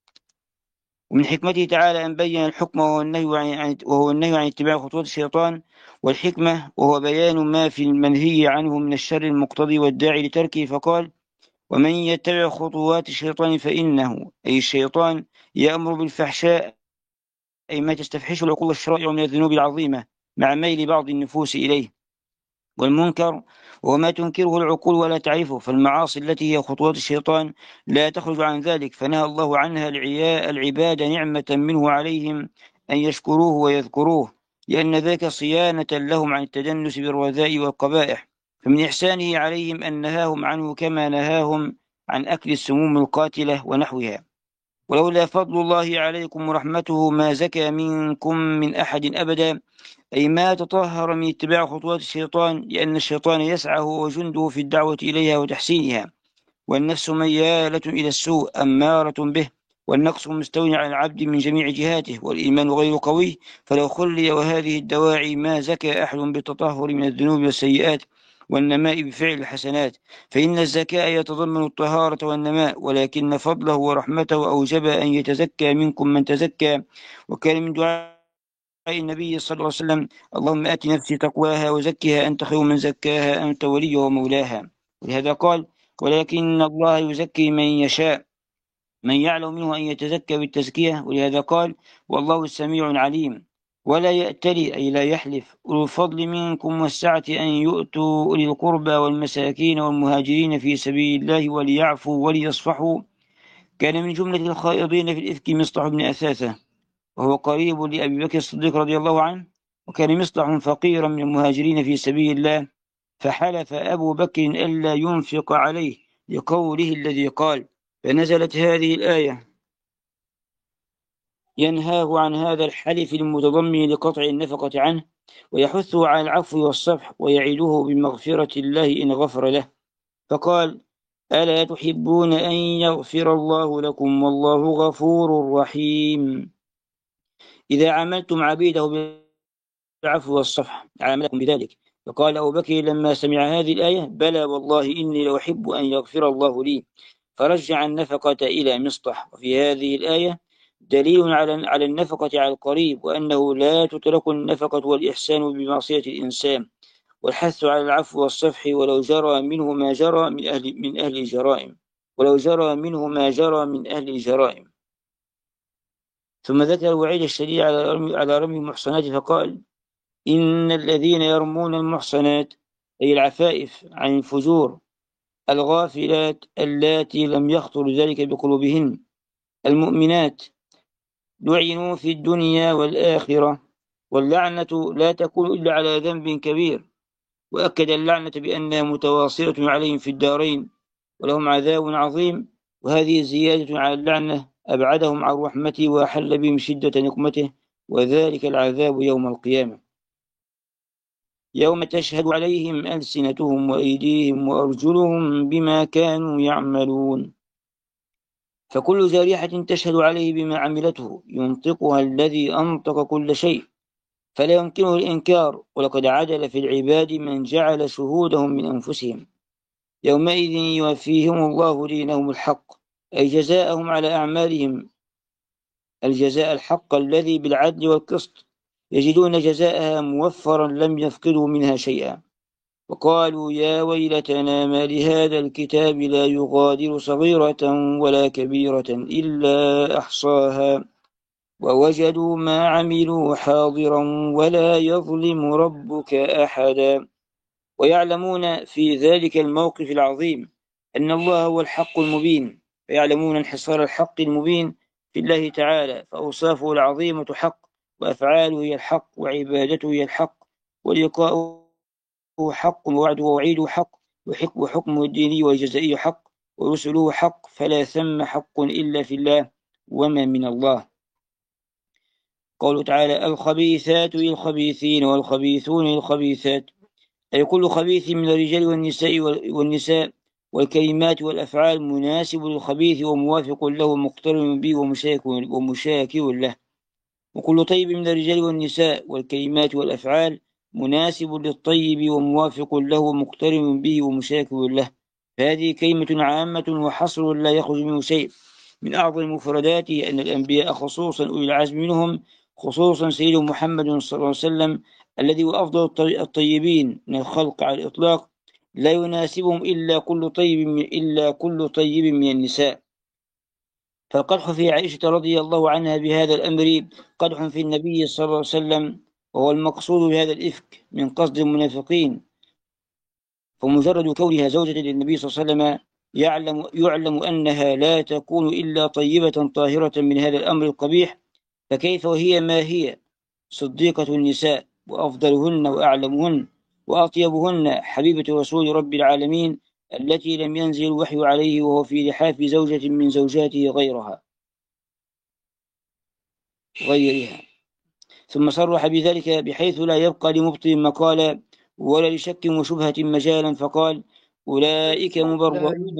ومن حكمته تعالى أن بين الحكم وهو النهي عن وهو النهي عن اتباع خطوات الشيطان، والحكمة وهو بيان ما في المنهي عنه من الشر المقتضي والداعي لتركه، فقال ومن يتبع خطوات الشيطان فإنه أي الشيطان يأمر بالفحشاء أي ما تستفحشه العقول الشرائع من الذنوب العظيمة مع ميل بعض النفوس إليه، والمنكر وهو ما تنكره العقول ولا تعرفه، فالمعاصي التي هي خطوات الشيطان لا تخرج عن ذلك، فنهى الله عنها العباد نعمة منه عليهم أن يشكروه ويذكروه، لأن ذاك صيانة لهم عن التدنس بالرذاء والقبائح، فمن إحسانه عليهم أن نهاهم عنه كما نهاهم عن أكل السموم القاتلة ونحوها. ولولا فضل الله عليكم ورحمته ما زكى منكم من أحد أبدا، أي ما تطهر من اتباع خطوات الشيطان، لأن الشيطان يسعى هو وجنده في الدعوة إليها وتحسينها، والنفس ميالة إلى السوء أمارة به، والنقص مستولي على العبد من جميع جهاته، والإيمان غير قوي، فلو خلي وهذه الدواعي ما زكى أحد بالتطهر من الذنوب والسيئات والنماء بفعل الحسنات، فإن الزكاة يتضمن الطهارة والنماء، ولكن فضله ورحمته أوجب أن يتزكى منكم من تزكى، وكان من دعاء النبي صلى الله عليه وسلم اللهم آت نفسي تقواها وزكها أنت خير من زكاها أنت ولي ومولاها. ولهذا قال ولكن الله يزكي من يشاء من يعلم منه أن يتزكى بالتزكية، ولهذا قال والله السميع العليم. ولا يأتلي أي لا يحلف أولو الفضل منكم والسعة أن يؤتوا أولي القربى والمساكين والمهاجرين في سبيل الله وليعفوا وليصفحوا. كان من جملة الخائضين في الإفك مصطح بن أثاثة وهو قريب لأبي بكر الصديق رضي الله عنه، وكان مصطح فقيرا من المهاجرين في سبيل الله، فحلف أبو بكر ألا ينفق عليه لقوله الذي قال، فنزلت هذه الآية ينهاه عن هذا الحلف المتضمن لقطع النفقة عنه، ويحثه على العفو والصفح، ويعيده بمغفرة الله إن غفر له، فقال ألا تحبون أن يغفر الله لكم والله غفور رحيم. إذا عاملتم عبيده بالعفو والصفح عاملكم بذلك. فقال أبو بكر لما سمع هذه الآية: بلى والله إني لأحب أن يغفر الله لي. فرجع النفقة إلى مصطح. وفي هذه الآية دليل على على النفقة على القريب، وأنه لا تترك النفقة والإحسان بمعصية الإنسان، والحث على العفو والصفح ولو جرى منه ما جرى من أهل من أهل الجرائم ولو جرى منه ما جرى من أهل الجرائم. ثم ذكر الوعيد الشديد على رمي على رمي المحصنات فقال: إن الذين يرمون المحصنات أي العفائف عن الفجور الغافلات اللاتي لم يخطر ذلك بقلوبهن المؤمنات لعنوا في الدنيا والآخرة، واللعنة لا تكون إلا على ذنب كبير. وأكد اللعنة بأنها متواصلة عليهم في الدارين ولهم عذاب عظيم، وهذه زيادة على اللعنة أبعدهم عن رحمته وأحل بهم شدة نقمته، وذلك العذاب يوم القيامة يوم تشهد عليهم ألسنتهم وأيديهم وأرجلهم بما كانوا يعملون. فكل جارحة تشهد عليه بما عملته ينطقها الذي أنطق كل شيء، فلا يمكنه الإنكار. ولقد عدل في العباد من جعل شهودهم من أنفسهم. يومئذ يوفيهم الله دينهم الحق، أي جزاءهم على أعمالهم الجزاء الحق الذي بالعدل والقسط، يجدون جزاءها موفرا لم يفقدوا منها شيئا. وقالوا يا ويلتنا ما لهذا الكتاب لا يغادر صغيرة ولا كبيرة إلا أحصاها ووجدوا ما عملوا حاضرا ولا يظلم ربك أحدا. ويعلمون في ذلك الموقف العظيم أن الله هو الحق المبين، فيعلمون انحصار الحق المبين في الله تعالى، فأوصافه العظيمة حق، وأفعاله هي الحق، وعبادته هي الحق، ولقاؤه حق، ووعده ووعيده حق، وحكمه الديني والجزائي حق، ورسله حق، فلا ثم حق إلا في الله وما من الله. قوله تعالى: الخبيثات للخبيثين والخبيثون للخبيثات، أي كل خبيث من الرجال والنساء والنساء والكلمات والأفعال مناسب للخبيث وموافق له مقترن به ومشاكل له، وكل طيب من الرجال والنساء والكلمات والأفعال مناسب للطيب وموافق له مقترن به ومشاكل له. فهذه كلمة عامة وحصر لا يخرج منه شيء. من أعظم مفرداته أن الأنبياء خصوصا أولي العزم منهم، خصوصا سيدنا محمد صلى الله عليه وسلم الذي هو أفضل الطيبين من الخلق على الإطلاق، لا يناسبهم إلا كل طيب من إلا كل طيب من النساء. فالقدح في عائشة رضي الله عنها بهذا الأمر قدح في النبي صلى الله عليه وسلم، وهو المقصود بهذا الإفك من قصد المنافقين. فمجرد كونها زوجة للنبي صلى الله عليه وسلم يعلم, يعلم أنها لا تكون إلا طيبة طاهرة من هذا الأمر القبيح، فكيف وهي ما هي صديقة النساء وأفضلهن وأعلمهن وأطيبهن حبيبة رسول رب العالمين التي لم ينزل الوحي عليه وهو في لحاف زوجة من زوجاته غيرها غيرها. ثم صرح بذلك بحيث لا يبقى لمبطل مقالا ولا لشك وشبهة مجالا، فقال: أولئك مبرؤون.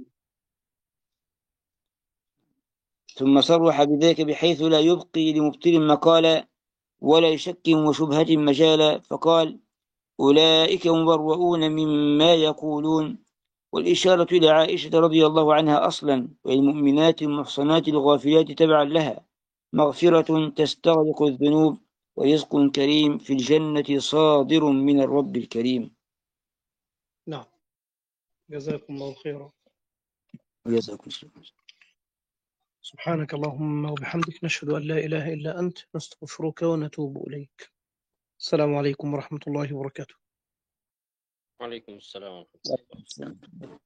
ثم صرح بذلك بحيث لا يبقي لمبطل مقالا ولا لشك وشبهة مجالا، فقال: أولئك مبرؤون مما يقولون. والإشارة إلى عائشة رضي الله عنها أصلا، والمؤمنات المحصنات الغافلات تبعا لها، مغفرة تستغرق الذنوب ورزق كريم في الجنة صادر من الرب الكريم. نعم، جزاكم الله خيرا. وجزاكم الله. سبحانك اللهم وبحمدك، نشهد أن لا إله إلا أنت، نستغفرك ونتوب إليك. السلام عليكم ورحمة الله وبركاته. وعليكم السلام ورحمة الله.